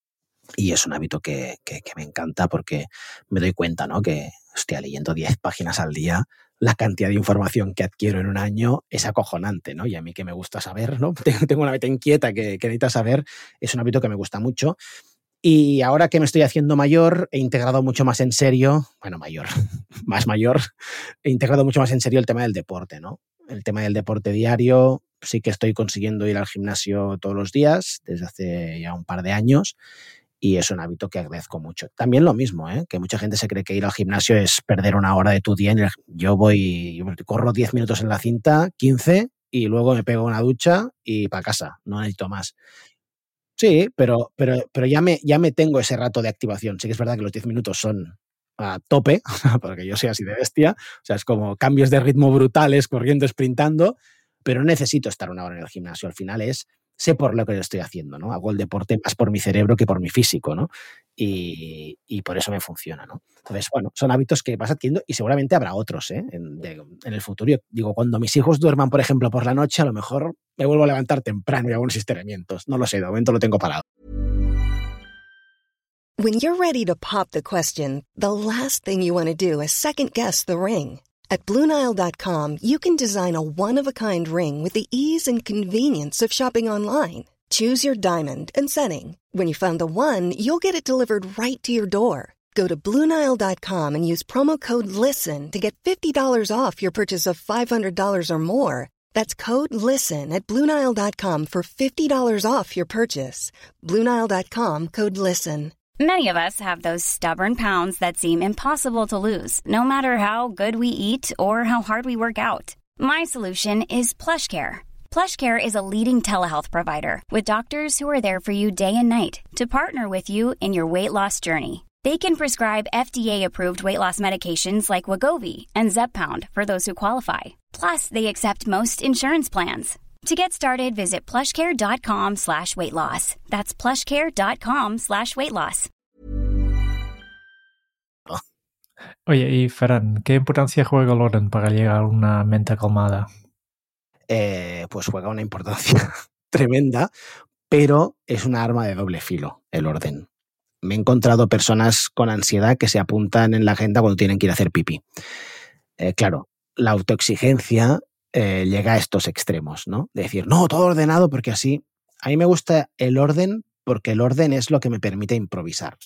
Y es un hábito que me encanta porque me doy cuenta, ¿no? Que, hostia, leyendo 10 páginas al día, la cantidad de información que adquiero en un año es acojonante, ¿no? Y a mí que me gusta saber, ¿no? Tengo una mente inquieta que necesita saber, es un hábito que me gusta mucho. Y ahora que me estoy haciendo mayor, he integrado mucho más en serio, bueno, más mayor, he integrado mucho más en serio el tema del deporte, ¿no? El tema del deporte diario, sí que estoy consiguiendo ir al gimnasio todos los días, desde hace ya un par de años, y es un hábito que agradezco mucho. También lo mismo, que mucha gente se cree que ir al gimnasio es perder una hora de tu día. Yo corro 10 minutos en la cinta, 15, y luego me pego una ducha y para casa, no necesito más. Sí, pero ya me tengo ese rato de activación. Sí que es verdad que los 10 minutos son a tope, porque yo soy así de bestia. O sea, es como cambios de ritmo brutales, corriendo, sprintando, pero no necesito estar una hora en el gimnasio. Al final sé por lo que lo estoy haciendo, ¿no? Hago el deporte más por mi cerebro que por mi físico, ¿no? Y por eso me funciona, ¿no? Entonces, bueno, son hábitos que vas adquiriendo y seguramente habrá otros, en el futuro. Yo digo, cuando mis hijos duerman, por ejemplo, por la noche, a lo mejor me vuelvo a levantar temprano y hago unos estiramientos. No lo sé, de momento lo tengo parado. When you're ready to pop the question, the last thing you want to do is second-guess the ring. At BlueNile.com, you can design a one-of-a-kind ring with the ease and convenience of shopping online. Choose your diamond and setting. When you find the one, you'll get it delivered right to your door. Go to BlueNile.com and use promo code LISTEN to get $50 off your purchase of $500 or more. That's code LISTEN at BlueNile.com for $50 off your purchase. BlueNile.com, code LISTEN. Many of us have those stubborn pounds that seem impossible to lose, no matter how good we eat or how hard we work out. My solution is PlushCare. PlushCare is a leading telehealth provider with doctors who are there for you day and night to partner with you in your weight loss journey. They can prescribe FDA-approved weight loss medications like Wegovy and Zepbound for those who qualify. Plus, they accept most insurance plans. To get started, visit plushcare.com/weightloss. That's plushcare.com/weightloss. Oye, y Ferran, ¿qué importancia juega el orden para llegar a una mente calmada? Pues juega una importancia tremenda, pero es una arma de doble filo, el orden. Me he encontrado personas con ansiedad que se apuntan en la agenda cuando tienen que ir a hacer pipí. Claro, la autoexigencia llega a estos extremos, ¿no? De decir, no, todo ordenado, porque así... A mí me gusta el orden porque el orden es lo que me permite improvisar.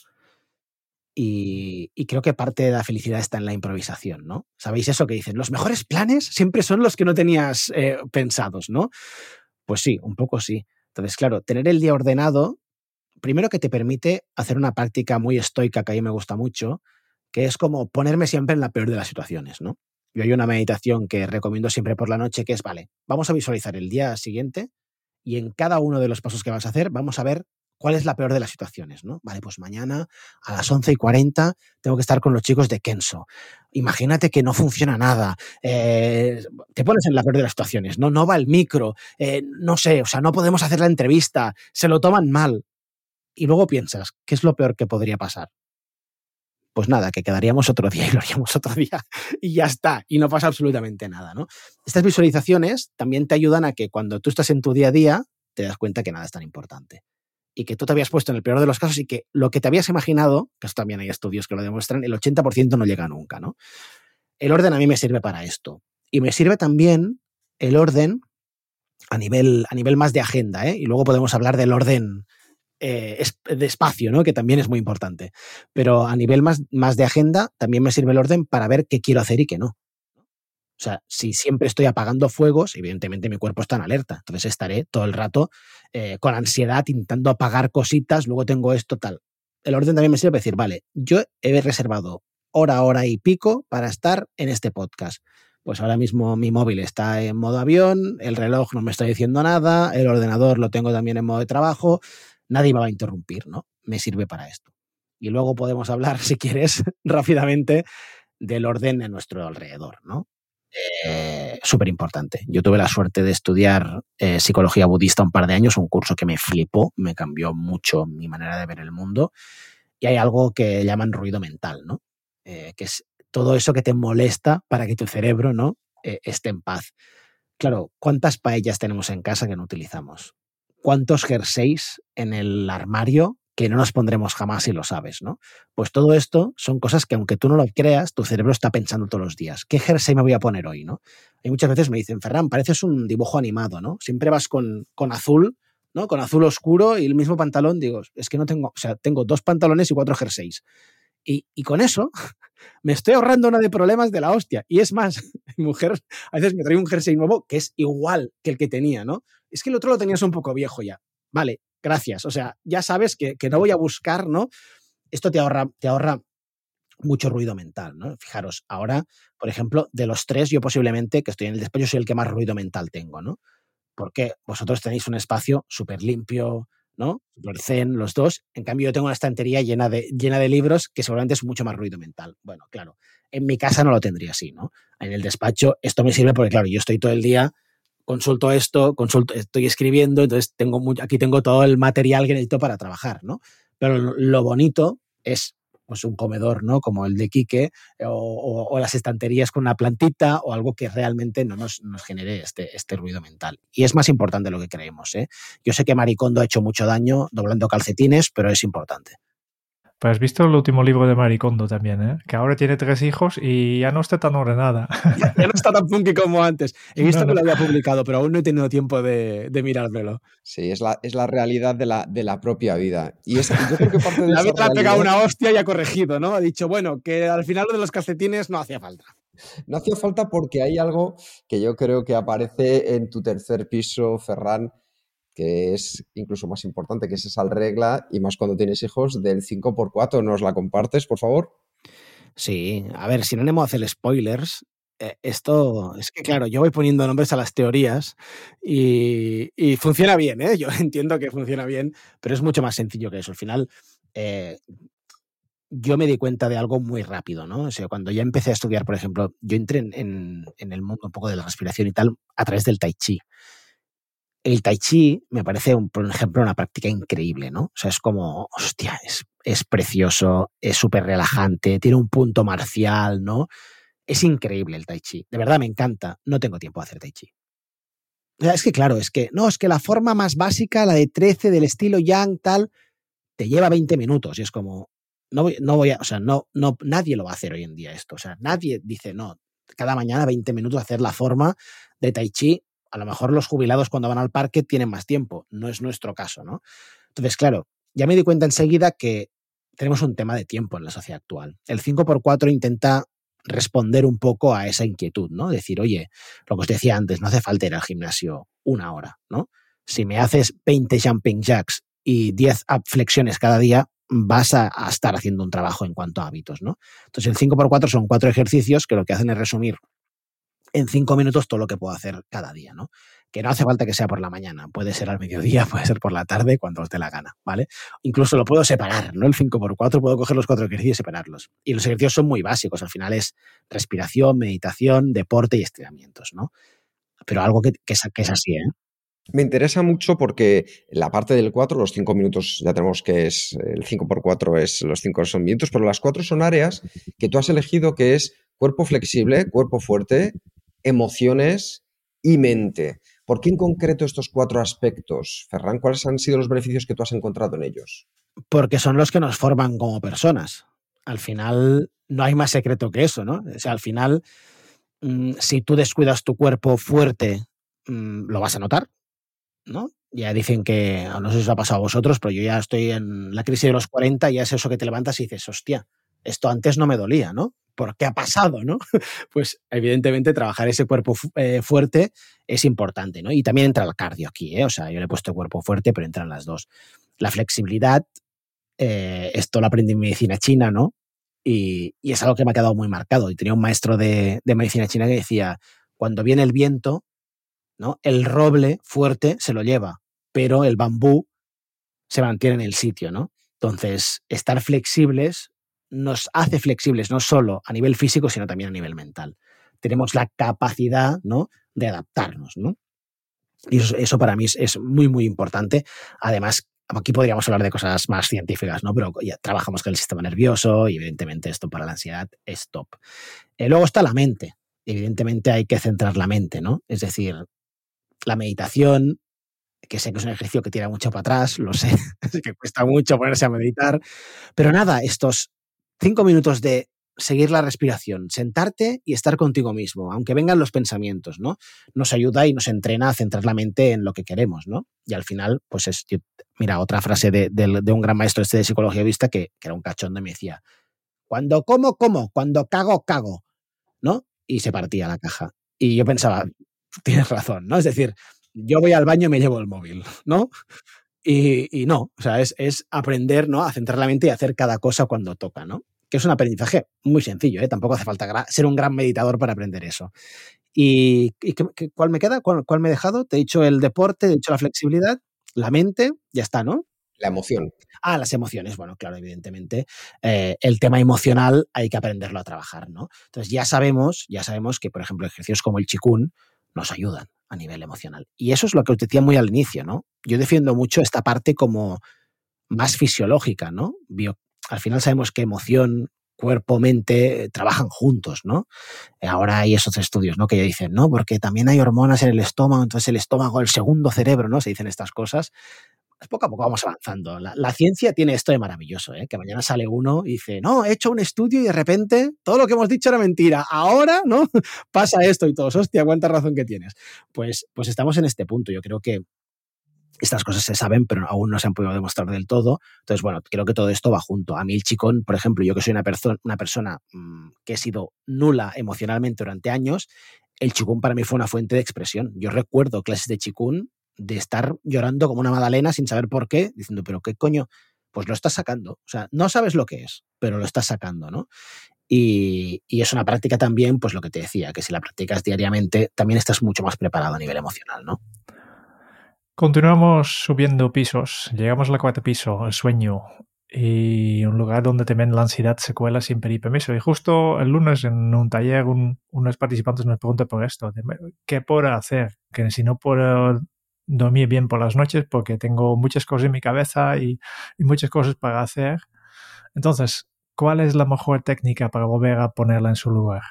Y creo que parte de la felicidad está en la improvisación, ¿no? ¿Sabéis eso que dicen? Los mejores planes siempre son los que no tenías pensados, ¿no? Pues sí, un poco sí. Entonces, claro, tener el día ordenado, primero que te permite hacer una práctica muy estoica que a mí me gusta mucho, que es como ponerme siempre en la peor de las situaciones, ¿no? Yo hay una meditación que recomiendo siempre por la noche que es, vale, vamos a visualizar el día siguiente y en cada uno de los pasos que vas a hacer vamos a ver cuál es la peor de las situaciones, ¿no? Vale, pues mañana a las 11:40 tengo que estar con los chicos de Kenso. Imagínate que no funciona nada. Te pones en la peor de las situaciones, ¿no? No va el micro, no sé, o sea, no podemos hacer la entrevista, se lo toman mal. Y luego piensas, ¿qué es lo peor que podría pasar? Pues nada, que quedaríamos otro día y lo haríamos otro día y ya está, y no pasa absolutamente nada, ¿no? Estas visualizaciones también te ayudan a que cuando tú estás en tu día a día te das cuenta que nada es tan importante y que tú te habías puesto en el peor de los casos y que lo que te habías imaginado, que esto también hay estudios que lo demuestran, el 80% no llega nunca, ¿no? El orden a mí me sirve para esto y me sirve también el orden a nivel más de agenda, ¿eh? Y luego podemos hablar del orden de espacio, ¿no? Que también es muy importante. Pero a nivel más de agenda, también me sirve el orden para ver qué quiero hacer y qué no. O sea, si siempre estoy apagando fuegos, evidentemente mi cuerpo está en alerta. Entonces estaré todo el rato con ansiedad intentando apagar cositas, luego tengo esto, tal. El orden también me sirve para decir, vale, yo he reservado hora y pico para estar en este podcast. Pues ahora mismo mi móvil está en modo avión, el reloj no me está diciendo nada, el ordenador lo tengo también en modo de trabajo, nadie me va a interrumpir, ¿no? Me sirve para esto. Y luego podemos hablar, si quieres, rápidamente del orden en nuestro alrededor, ¿no? Súper importante. Yo tuve la suerte de estudiar psicología budista un par de años, un curso que me flipó, me cambió mucho mi manera de ver el mundo. Y hay algo que llaman ruido mental, ¿no? Que es todo eso que te molesta para que tu cerebro, ¿no? Esté en paz. Claro, ¿cuántas paellas tenemos en casa que no utilizamos? ¿Cuántos jerseys en el armario que no nos pondremos jamás si lo sabes, ¿no? Pues todo esto son cosas que aunque tú no lo creas, tu cerebro está pensando todos los días. ¿Qué jersey me voy a poner hoy, no? Y muchas veces me dicen, Ferran, pareces un dibujo animado, ¿no? Siempre vas con azul, ¿no? Con azul oscuro y el mismo pantalón. Digo, es que no tengo, o sea, tengo 2 pantalones y 4 jerseys. Y con eso me estoy ahorrando una de problemas de la hostia. Y es más, mi mujer a veces me trae un jersey nuevo que es igual que el que tenía, ¿no? Es que el otro lo tenías un poco viejo ya. Vale, gracias. O sea, ya sabes que no voy a buscar, ¿no? Esto te ahorra mucho ruido mental, ¿no? Fijaros, ahora, por ejemplo, de los 3, yo posiblemente, que estoy en el despacho, soy el que más ruido mental tengo, ¿no? Porque vosotros tenéis un espacio súper limpio, ¿no? Súper zen, los dos. En cambio, yo tengo una estantería llena de libros que seguramente es mucho más ruido mental. Bueno, claro, en mi casa no lo tendría así, ¿no? En el despacho esto me sirve porque, claro, yo estoy todo el día, consulto esto, estoy escribiendo, entonces aquí tengo todo el material que necesito para trabajar, ¿no? Pero lo bonito es pues un comedor, ¿no? Como el de Quique, o las estanterías con una plantita o algo que realmente no nos genere este ruido mental. Y es más importante de lo que creemos, ¿eh? Yo sé que Marie Kondo ha hecho mucho daño doblando calcetines, pero es importante. Pues has visto el último libro de Marie Kondo también, ¿eh? Que ahora tiene 3 hijos y ya no está tan ordenada. Ya no está tan funky como antes. He visto que lo había publicado, pero aún no he tenido tiempo de mirármelo. Sí, es la realidad de la propia vida. Y yo creo que parte de La esa vida le ha pegado realidad... una hostia y ha corregido, ¿no? Ha dicho, bueno, que al final lo de los calcetines no hacía falta. No hacía falta porque hay algo que yo creo que aparece en tu tercer piso, Ferran, que es incluso más importante, que es esa regla, y más cuando tienes hijos, del 5x4. ¿Nos la compartes, por favor? Sí, a ver, sin ánimo de hacer spoilers, esto es que, claro, yo voy poniendo nombres a las teorías y funciona bien, ¿eh? Yo entiendo que funciona bien, pero es mucho más sencillo que eso. Al final, yo me di cuenta de algo muy rápido, ¿no? O sea, cuando ya empecé a estudiar, por ejemplo, yo entré en el mundo un poco de la respiración y tal a través del Tai Chi. El Tai Chi me parece, por ejemplo, una práctica increíble, ¿no? O sea, es como, hostia, es precioso, es súper relajante, tiene un punto marcial, ¿no? Es increíble el Tai Chi. De verdad, me encanta. No tengo tiempo de hacer Tai Chi. O sea, es que, claro, es que la forma más básica, la de 13, del estilo Yang, tal, te lleva 20 minutos y es como, nadie lo va a hacer hoy en día esto. O sea, nadie dice, no, cada mañana 20 minutos hacer la forma de Tai Chi. A lo mejor los jubilados cuando van al parque tienen más tiempo. No es nuestro caso, ¿no? Entonces, claro, ya me di cuenta enseguida que tenemos un tema de tiempo en la sociedad actual. El 5x4 intenta responder un poco a esa inquietud, ¿no? Decir, oye, lo que os decía antes, no hace falta ir al gimnasio 1 hora, ¿no? Si me haces 20 jumping jacks y 10 up flexiones cada día, vas a estar haciendo un trabajo en cuanto a hábitos, ¿no? Entonces, el 5x4 son 4 ejercicios que lo que hacen es resumir en 5 minutos todo lo que puedo hacer cada día, ¿no? Que no hace falta que sea por la mañana, puede ser al mediodía, puede ser por la tarde, cuando os dé la gana, ¿vale? Incluso lo puedo separar, ¿no? El 5x4, puedo coger los 4 ejercicios y separarlos. Y los ejercicios son muy básicos, al final es respiración, meditación, deporte y estiramientos, ¿no? Pero algo que es así, ¿eh? Me interesa mucho porque la parte del 4, los 5 minutos, ya tenemos que es el 5x4, los 5 son minutos, pero las 4 son áreas que tú has elegido, que es cuerpo flexible, cuerpo fuerte, emociones y mente. ¿Por qué en concreto estos 4 aspectos, Ferran? ¿Cuáles han sido los beneficios que tú has encontrado en ellos? Porque son los que nos forman como personas. Al final no hay más secreto que eso, ¿no? O sea, al final, si tú descuidas tu cuerpo fuerte, lo vas a notar, ¿no? Ya dicen que, no sé si os ha pasado a vosotros, pero yo ya estoy en la crisis de los 40 y ya es eso que te levantas y dices, hostia, esto antes no me dolía, ¿no? ¿Por qué ha pasado, no? Pues evidentemente trabajar ese cuerpo fuerte es importante, ¿no? Y también entra el cardio aquí, ¿eh? O sea, yo le he puesto cuerpo fuerte, pero entran las dos. La flexibilidad, esto lo aprendí en medicina china, ¿no? Y es algo que me ha quedado muy marcado. Y tenía un maestro de medicina china que decía, cuando viene el viento, ¿no? El roble fuerte se lo lleva, pero el bambú se mantiene en el sitio, ¿no? Entonces, estar flexibles nos hace flexibles no solo a nivel físico, sino también a nivel mental. Tenemos la capacidad, ¿no?, de adaptarnos, ¿no? Y eso para mí es muy, muy importante. Además, aquí podríamos hablar de cosas más científicas, ¿no? Pero ya trabajamos con el sistema nervioso y evidentemente esto para la ansiedad es top. Luego está la mente. Evidentemente hay que centrar la mente, ¿no? Es decir, la meditación, que sé que es un ejercicio que tira mucho para atrás, lo sé, que cuesta mucho ponerse a meditar, pero nada, estos 5 minutos de seguir la respiración, sentarte y estar contigo mismo, aunque vengan los pensamientos, ¿no? Nos ayuda y nos entrena a centrar la mente en lo que queremos, ¿no? Y al final, pues mira, otra frase de un gran maestro de psicología vista que era un cachondo y me decía, cuando como, cuando cago, cago, ¿no? Y se partía la caja. Y yo pensaba, tienes razón, ¿no? Es decir, yo voy al baño y me llevo el móvil, ¿no? Y no, o sea, es aprender, ¿no?, a centrar la mente y hacer cada cosa cuando toca, ¿no? Que es un aprendizaje muy sencillo, ¿eh? Tampoco hace falta ser un gran meditador para aprender eso. ¿Y cuál me queda? ¿Cuál me he dejado? Te he dicho el deporte, te he dicho la flexibilidad, la mente, ya está, ¿no? La emoción. Las emociones, bueno, claro, evidentemente. El tema emocional hay que aprenderlo a trabajar, ¿no? Entonces ya sabemos que, por ejemplo, ejercicios como el Qigong nos ayudan a nivel emocional. Y eso es lo que os decía muy al inicio, ¿no? Yo defiendo mucho esta parte como más fisiológica, ¿no? Al final sabemos que emoción, cuerpo, mente trabajan juntos, ¿no? Ahora hay esos estudios, ¿no?, que ya dicen, no, porque también hay hormonas en el estómago, entonces el estómago, el segundo cerebro, ¿no? Se dicen estas cosas. Pues poco a poco vamos avanzando. La ciencia tiene esto de maravilloso, ¿eh? Que mañana sale uno y dice, no, he hecho un estudio y de repente todo lo que hemos dicho era mentira. Ahora, ¿no? Pasa esto y todos, hostia, cuánta razón que tienes. Pues estamos en este punto. Yo creo que estas cosas se saben, pero aún no se han podido demostrar del todo. Entonces, bueno, creo que todo esto va junto. A mí el Qigong, por ejemplo, yo que soy una persona que he sido nula emocionalmente durante años, el Qigong para mí fue una fuente de expresión. Yo recuerdo clases de Qigong de estar llorando como una magdalena sin saber por qué, diciendo, pero ¿qué coño? Pues lo estás sacando. O sea, no sabes lo que es, pero lo estás sacando, ¿no? Y es una práctica también, pues lo que te decía, que si la practicas diariamente, también estás mucho más preparado a nivel emocional, ¿no? Continuamos subiendo pisos. Llegamos al 4º piso, el sueño, y un lugar donde también la ansiedad se cuela sin pedir permiso. Y justo el lunes en un taller unos participantes nos preguntan por esto, ¿qué puedo hacer? Que si no puedo dormir bien por las noches porque tengo muchas cosas en mi cabeza y muchas cosas para hacer. Entonces, ¿cuál es la mejor técnica para volver a ponerla en su lugar?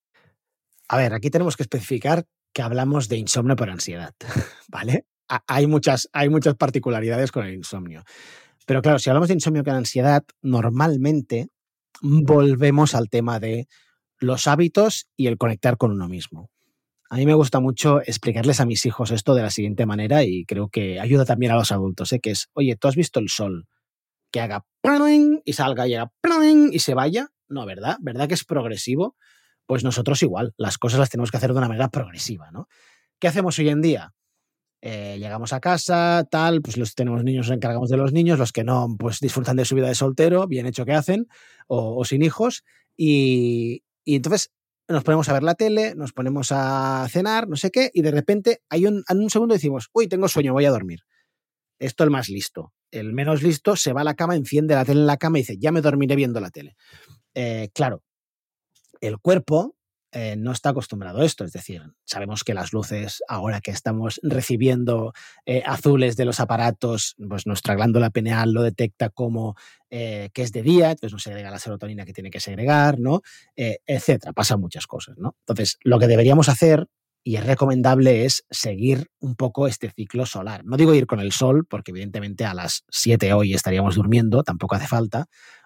A ver, aquí tenemos que especificar que hablamos de insomnio por ansiedad, ¿vale? Hay muchas particularidades con el insomnio. Pero claro, si hablamos de insomnio con ansiedad, normalmente volvemos al tema de los hábitos y el conectar con uno mismo. A mí me gusta mucho explicarles a mis hijos esto de la siguiente manera y creo que ayuda también a los adultos, ¿eh? Que es, oye, ¿tú has visto el sol? Que haga ¡pling! Y salga y haga ¡pling! Y se vaya. No, ¿verdad? ¿Verdad que es progresivo? Pues nosotros igual, las cosas las tenemos que hacer de una manera progresiva, ¿no? ¿Qué hacemos hoy en día? Llegamos a casa, tal, pues los tenemos niños, nos encargamos de los niños, los que no, pues disfrutan de su vida de soltero, bien hecho que hacen, o sin hijos, y entonces nos ponemos a ver la tele, nos ponemos a cenar, no sé qué, y de repente en un segundo decimos, uy, tengo sueño, voy a dormir. Esto el más listo. El menos listo se va a la cama, enciende la tele en la cama y dice, ya me dormiré viendo la tele. Claro, el cuerpo no está acostumbrado a esto, es decir, sabemos que las luces, ahora que estamos recibiendo azules de los aparatos, pues nuestra glándula pineal lo detecta como que es de día, entonces no segrega la serotonina que tiene que segregar, ¿no? Etcétera, pasan muchas cosas, ¿no? Entonces, lo que deberíamos hacer, y es recomendable, es seguir un poco este ciclo solar. No digo ir con el sol, porque evidentemente a las 7 hoy estaríamos durmiendo, tampoco hace falta.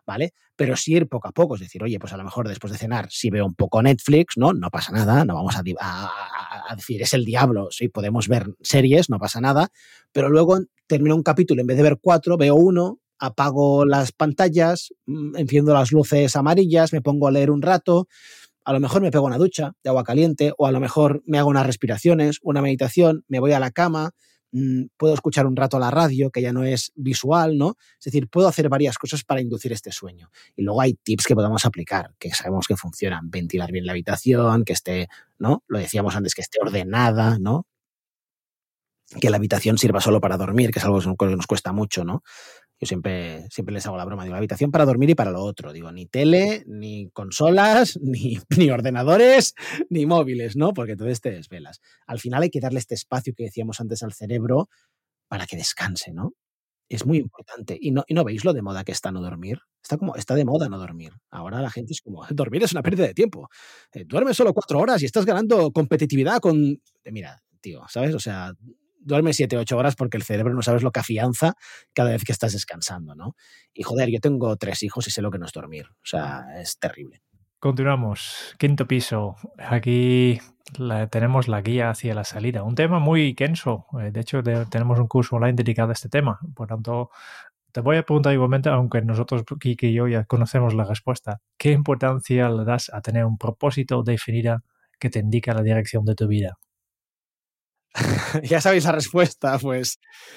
¿vale? Pero sí ir poco a poco, es decir, oye, pues a lo mejor después de cenar, si veo un poco Netflix, ¿no? No pasa nada, no vamos a decir, es el diablo, sí, podemos ver series, no pasa nada, pero luego termino un capítulo, en vez de ver 4, veo 1, apago las pantallas, enciendo las luces amarillas, me pongo a leer un rato, a lo mejor me pego una ducha de agua caliente, o a lo mejor me hago unas respiraciones, una meditación, me voy a la cama, puedo escuchar un rato la radio, que ya no es visual, ¿no? Es decir, puedo hacer varias cosas para inducir este sueño. Y luego hay tips que podemos aplicar, que sabemos que funcionan. Ventilar bien la habitación, que esté, ¿no? Lo decíamos antes, que esté ordenada, ¿no? Que la habitación sirva solo para dormir, que es algo que nos cuesta mucho, ¿no? Yo siempre les hago la broma, digo, la habitación para dormir y para lo otro. Digo, ni tele, ni consolas, ni ordenadores, ni móviles, ¿no? Porque entonces te desvelas. Al final hay que darle este espacio que decíamos antes al cerebro para que descanse, ¿no? Es muy importante. ¿Y no veis lo de moda que está no dormir? Está de moda no dormir. Ahora la gente es como, dormir es una pérdida de tiempo. Duermes solo 4 horas y estás ganando competitividad con... Mira, tío, ¿sabes? O sea, duerme 7, 8 horas porque el cerebro no sabes lo que afianza cada vez que estás descansando, ¿no? Y joder, yo tengo 3 hijos y sé lo que no es dormir. O sea, es terrible. Continuamos. Quinto piso. Aquí tenemos la guía hacia la salida. Un tema muy denso. De hecho, tenemos un curso online dedicado a este tema. Por tanto, te voy a preguntar igualmente, aunque nosotros, Kike y yo, ya conocemos la respuesta. ¿Qué importancia le das a tener un propósito definido que te indica la dirección de tu vida? Ya sabéis la respuesta, pues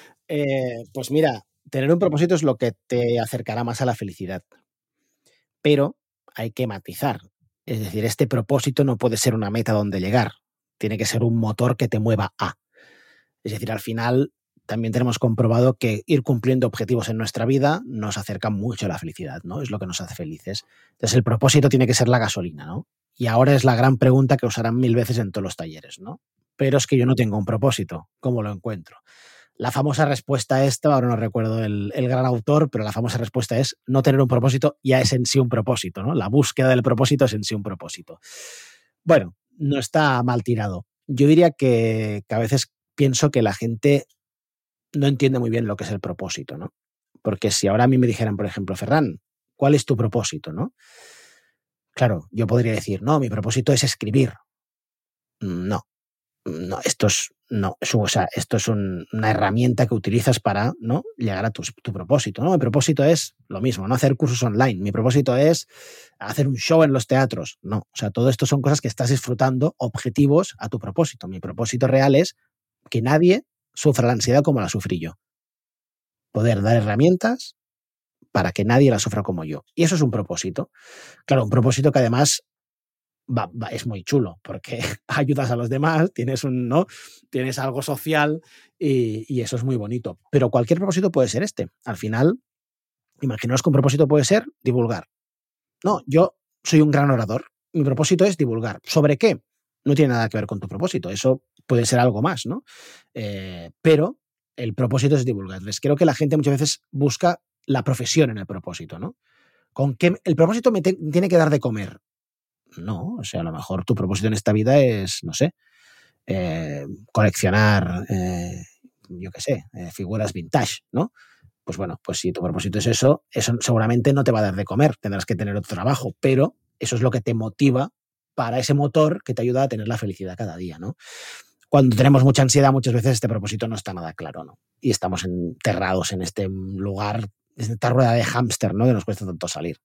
mira, tener un propósito es lo que te acercará más a la felicidad. Pero hay que matizar. Es decir, este propósito no puede ser una meta donde llegar. Tiene que ser un motor que te mueva a. Es decir, al final también tenemos comprobado que ir cumpliendo objetivos en nuestra vida nos acerca mucho a la felicidad, ¿no? Es lo que nos hace felices. Entonces el propósito tiene que ser la gasolina, ¿no? Y ahora es la gran pregunta que usarán 1000 veces en todos los talleres, ¿no? Pero es que yo no tengo un propósito. ¿Cómo lo encuentro? La famosa respuesta esta, ahora no recuerdo el gran autor, pero la famosa respuesta es no tener un propósito ya es en sí un propósito, ¿no? La búsqueda del propósito es en sí un propósito. Bueno, no está mal tirado. Yo diría que a veces pienso que la gente no entiende muy bien lo que es el propósito, ¿no? Porque si ahora a mí me dijeran, por ejemplo, Ferran, ¿cuál es tu propósito, no? Claro, yo podría decir, no, mi propósito es escribir. No, esto es una herramienta que utilizas para, ¿no?, llegar a tu propósito, ¿no? Mi propósito es lo mismo, no hacer cursos online. Mi propósito es hacer un show en los teatros. No, o sea, todo esto son cosas que estás disfrutando, objetivos a tu propósito. Mi propósito real es que nadie sufra la ansiedad como la sufrí yo. Poder dar herramientas para que nadie la sufra como yo. Y eso es un propósito. Claro, un propósito que además es muy chulo porque ayudas a los demás, tienes algo social y eso es muy bonito. Pero cualquier propósito puede ser este. Al final, imaginaos que un propósito puede ser divulgar. No, yo soy un gran orador. Mi propósito es divulgar. ¿Sobre qué? No tiene nada que ver con tu propósito. Eso puede ser algo más, ¿no? Pero el propósito es divulgar. Creo que la gente muchas veces busca la profesión en el propósito, ¿no? ¿Con qué el propósito me tiene que dar de comer? No, o sea, a lo mejor tu propósito en esta vida es, no sé, coleccionar, yo qué sé, figuras vintage, ¿no? Pues bueno, pues si tu propósito es eso seguramente no te va a dar de comer, tendrás que tener otro trabajo, pero eso es lo que te motiva para ese motor que te ayuda a tener la felicidad cada día, ¿no? Cuando tenemos mucha ansiedad, muchas veces este propósito no está nada claro, ¿no? Y estamos enterrados en este lugar, en esta rueda de hámster, ¿no?, que nos cuesta tanto salir.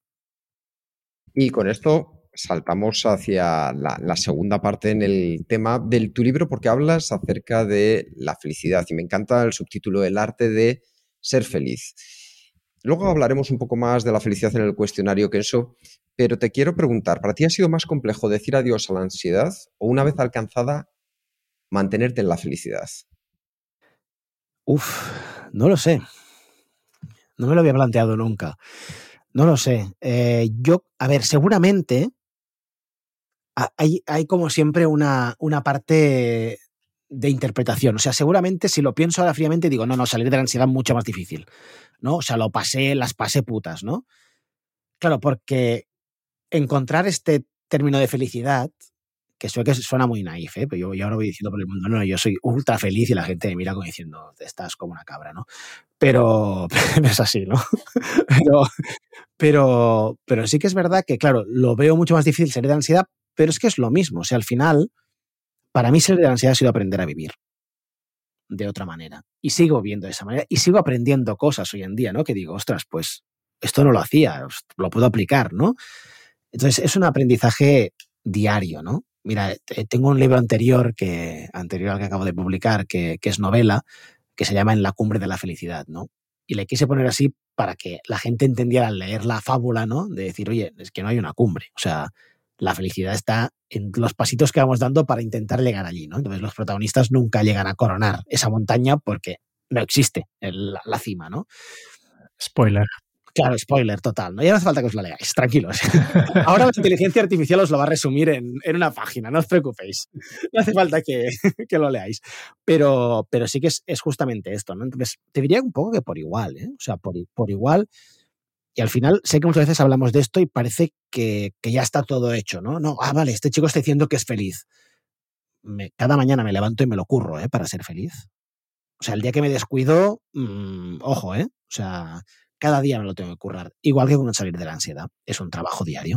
Y con esto saltamos hacia la segunda parte en el tema de tu libro, porque hablas acerca de la felicidad y me encanta el subtítulo, El arte de ser feliz. Luego hablaremos un poco más de la felicidad en el cuestionario Kenso, pero te quiero preguntar, ¿para ti ha sido más complejo decir adiós a la ansiedad o una vez alcanzada mantenerte en la felicidad? No lo sé. No me lo había planteado nunca. No lo sé. Seguramente hay como siempre una parte de interpretación. O sea, seguramente si lo pienso ahora fríamente digo, no, salir de la ansiedad es mucho más difícil, ¿no? O sea, las pasé putas, ¿no? Claro, porque encontrar este término de felicidad, que suena muy naif, pero yo ahora voy diciendo por el mundo, no, yo soy ultra feliz y la gente me mira como diciendo, estás como una cabra, ¿no? Pero es así, ¿no? Pero sí que es verdad que, claro, lo veo mucho más difícil salir de la ansiedad, pero es que es lo mismo. O sea, al final, para mí salir de la ansiedad ha sido aprender a vivir de otra manera. Y sigo viendo de esa manera y sigo aprendiendo cosas hoy en día, ¿no? Que digo, ostras, pues esto no lo hacía, lo puedo aplicar, ¿no? Entonces, es un aprendizaje diario, ¿no? Mira, tengo un libro anterior al que acabo de publicar, que es novela, que se llama En la cumbre de la felicidad, ¿no? Y le quise poner así para que la gente entendiera al leer la fábula, ¿no? De decir, oye, es que no hay una cumbre. O sea, la felicidad está en los pasitos que vamos dando para intentar llegar allí, ¿no? Entonces los protagonistas nunca llegan a coronar esa montaña porque no existe la cima, ¿no? Spoiler. Claro, spoiler total, ¿no? Ya no hace falta que os lo leáis, tranquilos. Ahora la inteligencia artificial os lo va a resumir en una página, no os preocupéis. No hace falta que lo leáis. Pero sí que es justamente esto, ¿no? Entonces, te diría un poco que por igual, ¿eh? O sea, por igual. Y al final, sé que muchas veces hablamos de esto y parece que ya está todo hecho, ¿no? No, vale, este chico está diciendo que es feliz. Cada mañana me levanto y me lo curro, ¿eh? Para ser feliz. O sea, el día que me descuido, ojo, ¿eh? O sea, cada día me lo tengo que currar. Igual que con salir de la ansiedad. Es un trabajo diario.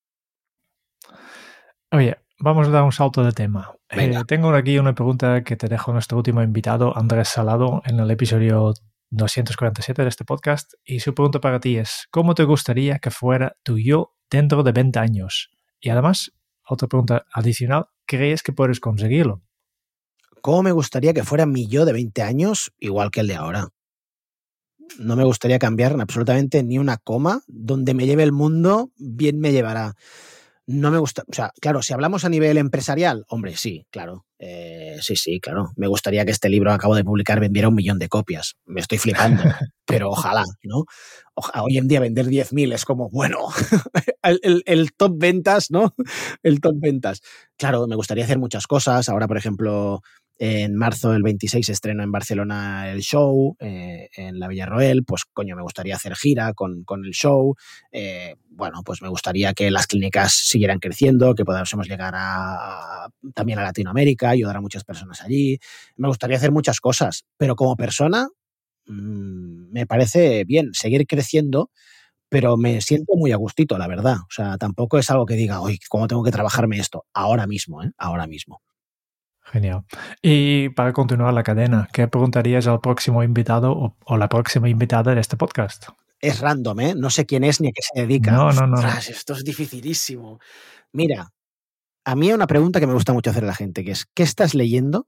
Oye, vamos a dar un salto de tema. Venga. Tengo aquí una pregunta que te dejó nuestro último invitado, Andrés Salado, en el episodio 247 de este podcast. Y su pregunta para ti es, ¿cómo te gustaría que fuera tu yo dentro de 20 años? Y además, otra pregunta adicional, ¿crees que puedes conseguirlo? ¿Cómo me gustaría que fuera mi yo de 20 años igual que el de ahora? No me gustaría cambiar absolutamente ni una coma. Donde me lleve el mundo, bien me llevará. No me gusta, o sea, claro, si hablamos a nivel empresarial, hombre, sí, claro. Sí, claro. Me gustaría que este libro que acabo de publicar vendiera 1 millón de copias. Me estoy flipando, pero ojalá, ¿no? Hoy en día vender 10.000 es como, bueno, el top ventas, ¿no? El top ventas. Claro, me gustaría hacer muchas cosas. Ahora, por ejemplo, en marzo del 26 estreno en Barcelona el show, en la Villarroel, pues coño, me gustaría hacer gira con el show. Bueno, pues me gustaría que las clínicas siguieran creciendo, que podamos llegar también a Latinoamérica, ayudar a muchas personas allí. Me gustaría hacer muchas cosas, pero como persona me parece bien seguir creciendo, pero me siento muy a gustito, la verdad. O sea, tampoco es algo que diga, oye, ¿cómo tengo que trabajarme esto? Ahora mismo, ¿eh? Ahora mismo. Genial. Y para continuar la cadena, ¿qué preguntarías al próximo invitado o la próxima invitada de este podcast? Es random, ¿eh? No sé quién es ni a qué se dedica. No. Ostras, esto es dificilísimo. Mira, a mí hay una pregunta que me gusta mucho hacer a la gente, que es, ¿qué estás leyendo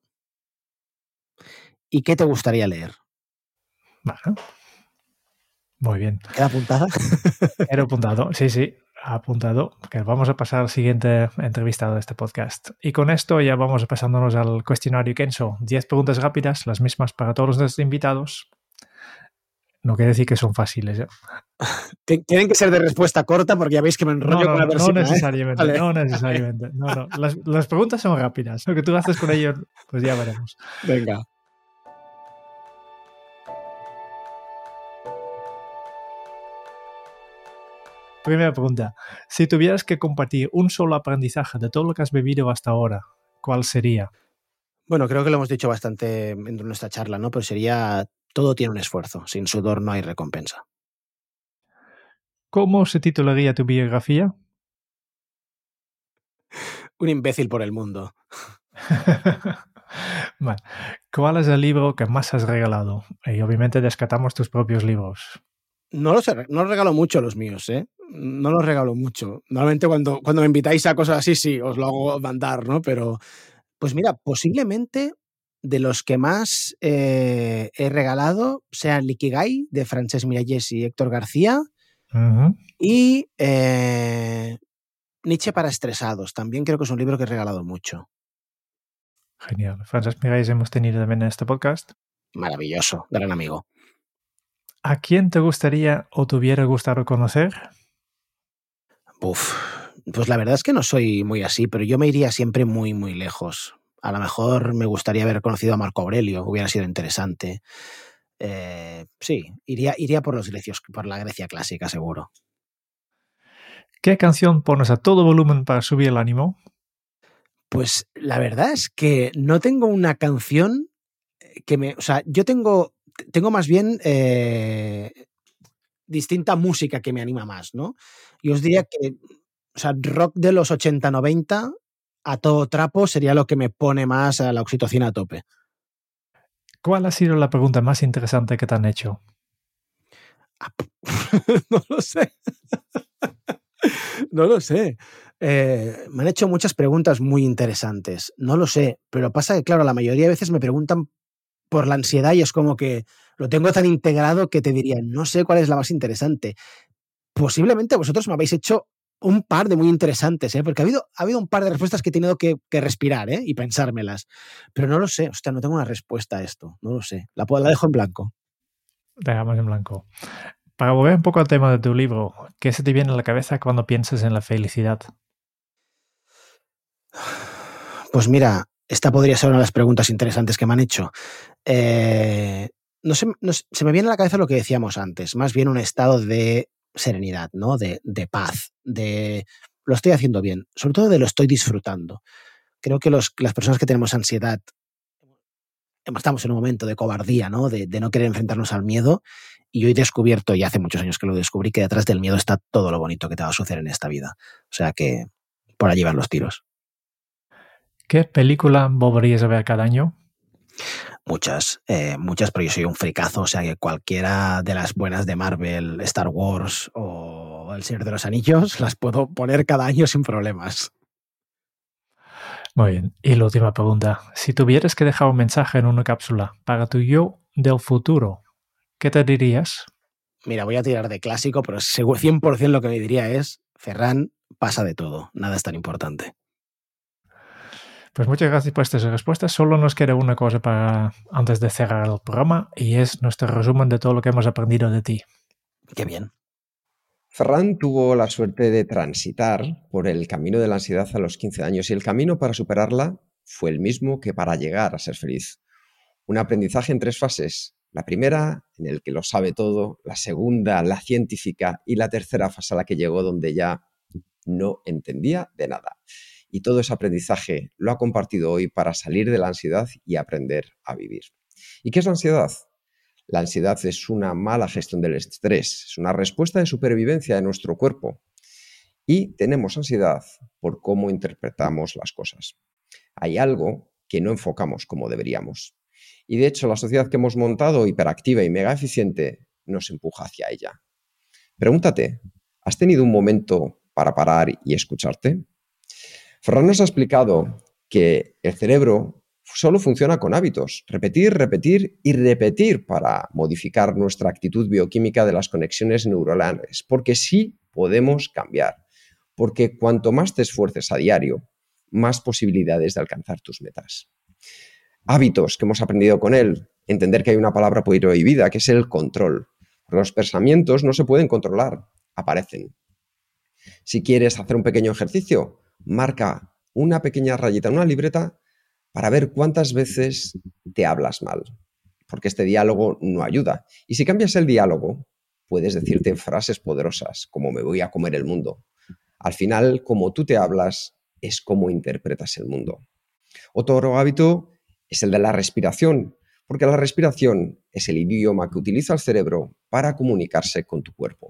y qué te gustaría leer? Bueno, muy bien. ¿Queda apuntada? Era apuntado, sí, apuntado, que vamos a pasar al siguiente entrevistado de este podcast. Y con esto ya vamos pasándonos al cuestionario Kenso. 10 preguntas rápidas, las mismas para todos nuestros invitados. No quiere decir que son fáciles, ¿eh? Tienen que ser de respuesta corta porque ya veis que me enrollo con la persona. No necesariamente, ¿eh? No necesariamente. No. Las preguntas son rápidas. Lo que tú haces con ellos, pues ya veremos. Venga. Primera pregunta. Si tuvieras que compartir un solo aprendizaje de todo lo que has vivido hasta ahora, ¿cuál sería? Bueno, creo que lo hemos dicho bastante en nuestra charla, ¿no? Pero sería, todo tiene un esfuerzo. Sin sudor no hay recompensa. ¿Cómo se titularía tu biografía? Un imbécil por el mundo. Vale. ¿Cuál es el libro que más has regalado? Y obviamente descartamos tus propios libros. No los regalo mucho los míos, ¿eh? No los regalo mucho. Normalmente cuando me invitáis a cosas así, sí, os lo hago mandar, ¿no? Pero, pues mira, posiblemente de los que más he regalado sean l'Ikigai, de Francesc Miralles y Héctor García, y Nietzsche para estresados. También creo que es un libro que he regalado mucho. Genial. Francesc Miralles hemos tenido también en este podcast. Maravilloso, gran amigo. ¿A quién te gustaría o te hubiera gustado conocer? Pues la verdad es que no soy muy así, pero yo me iría siempre muy, muy lejos. A lo mejor me gustaría haber conocido a Marco Aurelio, hubiera sido interesante. Sí, iría por los grecios, por la Grecia clásica, seguro. ¿Qué canción pones a todo volumen para subir el ánimo? Pues la verdad es que no tengo una canción que me... O sea, yo tengo más bien distinta música que me anima más, ¿no? Yo os diría que, o sea, rock de los 80-90 a todo trapo sería lo que me pone más a la oxitocina a tope. ¿Cuál ha sido la pregunta más interesante que te han hecho? No lo sé. No lo sé. Me han hecho muchas preguntas muy interesantes. No lo sé, pero pasa que, claro, la mayoría de veces me preguntan por la ansiedad y es como que lo tengo tan integrado que te diría, no sé cuál es la más interesante. Posiblemente vosotros me habéis hecho un par de muy interesantes, porque ha habido un par de respuestas que he tenido que respirar y pensármelas. Pero no lo sé, hostia, no tengo una respuesta a esto, no lo sé. La dejo en blanco. Dejamos en blanco. Para volver un poco al tema de tu libro, ¿qué se te viene a la cabeza cuando piensas en la felicidad? Pues mira, esta podría ser una de las preguntas interesantes que me han hecho. No se me viene a la cabeza lo que decíamos antes, más bien un estado de serenidad, ¿no? De paz, de lo estoy haciendo bien, sobre todo de lo estoy disfrutando. Creo que las personas que tenemos ansiedad estamos en un momento de cobardía, ¿no? De no querer enfrentarnos al miedo, y yo he descubierto, y hace muchos años que lo descubrí, que detrás del miedo está todo lo bonito que te va a suceder en esta vida. O sea que por allí van los tiros. ¿Qué película volverías a ver cada año? Muchas, pero yo soy un fricazo, o sea que cualquiera de las buenas de Marvel, Star Wars o El Señor de los Anillos las puedo poner cada año sin problemas. Muy bien. Y la última pregunta. Si tuvieras que dejar un mensaje en una cápsula para tu yo del futuro, ¿qué te dirías? Mira, voy a tirar de clásico, pero 100% lo que me diría es, Ferran, pasa de todo, nada es tan importante. Pues muchas gracias por estas respuestas. Solo nos queda una cosa para antes de cerrar el programa y es nuestro resumen de todo lo que hemos aprendido de ti. Qué bien. Ferran tuvo la suerte de transitar por el camino de la ansiedad a los 15 años y el camino para superarla fue el mismo que para llegar a ser feliz. Un aprendizaje en 3 fases. La primera, en el que lo sabe todo, la segunda, la científica, y la tercera fase a la que llegó donde ya no entendía de nada. Y todo ese aprendizaje lo ha compartido hoy para salir de la ansiedad y aprender a vivir. ¿Y qué es la ansiedad? La ansiedad es una mala gestión del estrés, es una respuesta de supervivencia de nuestro cuerpo. Y tenemos ansiedad por cómo interpretamos las cosas. Hay algo que no enfocamos como deberíamos. Y de hecho, la sociedad que hemos montado, hiperactiva y mega eficiente, nos empuja hacia ella. Pregúntate, ¿has tenido un momento para parar y escucharte? Ferran nos ha explicado que el cerebro solo funciona con hábitos. Repetir, repetir y repetir para modificar nuestra actitud bioquímica de las conexiones neuronales. Porque sí podemos cambiar. Porque cuanto más te esfuerces a diario, más posibilidades de alcanzar tus metas. Hábitos que hemos aprendido con él. Entender que hay una palabra prohibida, que es el control. Los pensamientos no se pueden controlar, aparecen. Si quieres hacer un pequeño ejercicio, marca una pequeña rayita en una libreta para ver cuántas veces te hablas mal, porque este diálogo no ayuda. Y si cambias el diálogo, puedes decirte frases poderosas, como me voy a comer el mundo. Al final, como tú te hablas, es como interpretas el mundo. Otro hábito es el de la respiración, porque la respiración es el idioma que utiliza el cerebro para comunicarse con tu cuerpo.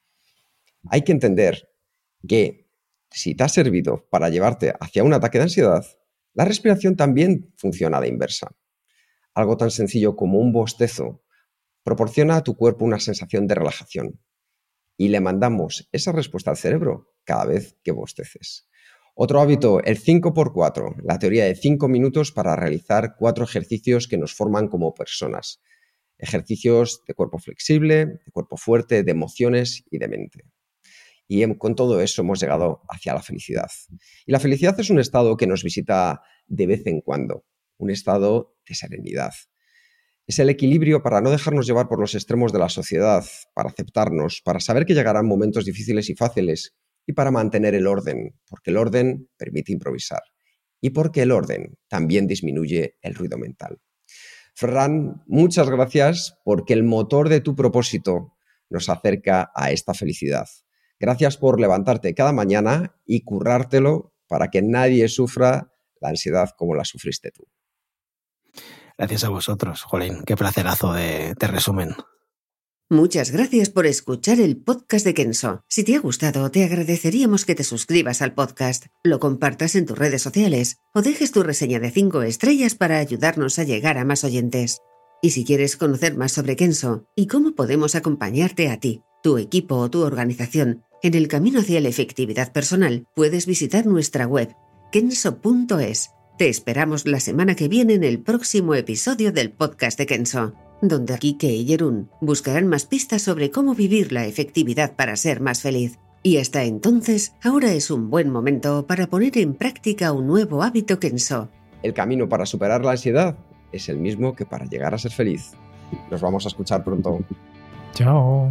Hay que entender que si te ha servido para llevarte hacia un ataque de ansiedad, la respiración también funciona a la inversa. Algo tan sencillo como un bostezo proporciona a tu cuerpo una sensación de relajación y le mandamos esa respuesta al cerebro cada vez que bosteces. Otro hábito, el 5x4, la teoría de 5 minutos para realizar 4 ejercicios que nos forman como personas. Ejercicios de cuerpo flexible, de cuerpo fuerte, de emociones y de mente. Y con todo eso hemos llegado hacia la felicidad. Y la felicidad es un estado que nos visita de vez en cuando, un estado de serenidad. Es el equilibrio para no dejarnos llevar por los extremos de la sociedad, para aceptarnos, para saber que llegarán momentos difíciles y fáciles y para mantener el orden, porque el orden permite improvisar y porque el orden también disminuye el ruido mental. Ferran, muchas gracias porque el motor de tu propósito nos acerca a esta felicidad. Gracias por levantarte cada mañana y currártelo para que nadie sufra la ansiedad como la sufriste tú. Gracias a vosotros, Jolín. Qué placerazo de resumen. Muchas gracias por escuchar el podcast de Kenso. Si te ha gustado, te agradeceríamos que te suscribas al podcast, lo compartas en tus redes sociales o dejes tu reseña de 5 estrellas para ayudarnos a llegar a más oyentes. Y si quieres conocer más sobre Kenso y cómo podemos acompañarte a ti, tu equipo o tu organización en el camino hacia la efectividad personal, puedes visitar nuestra web kenso.es. Te esperamos la semana que viene en el próximo episodio del podcast de Kenso, donde Kike y Jeroen buscarán más pistas sobre cómo vivir la efectividad para ser más feliz. Y hasta entonces, ahora es un buen momento para poner en práctica un nuevo hábito Kenso. El camino para superar la ansiedad es el mismo que para llegar a ser feliz. Nos vamos a escuchar pronto. Chao.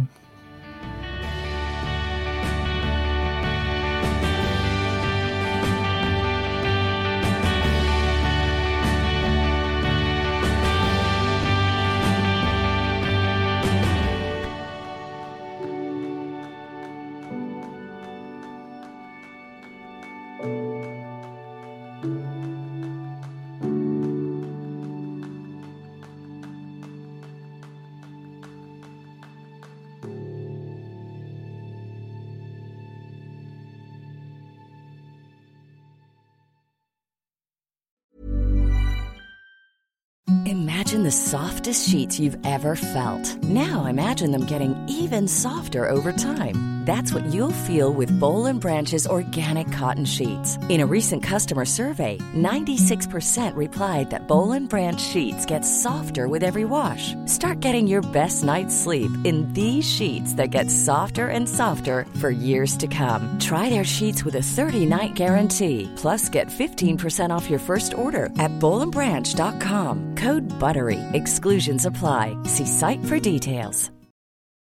Imagine the softest sheets you've ever felt. Now imagine them getting even softer over time. That's what you'll feel with Boll & Branch's organic cotton sheets. In a recent customer survey, 96% replied that Boll & Branch sheets get softer with every wash. Start getting your best night's sleep in these sheets that get softer and softer for years to come. Try their sheets with a 30-night guarantee. Plus, get 15% off your first order at bollandbranch.com. Code BUTTERY. Exclusions apply. See site for details.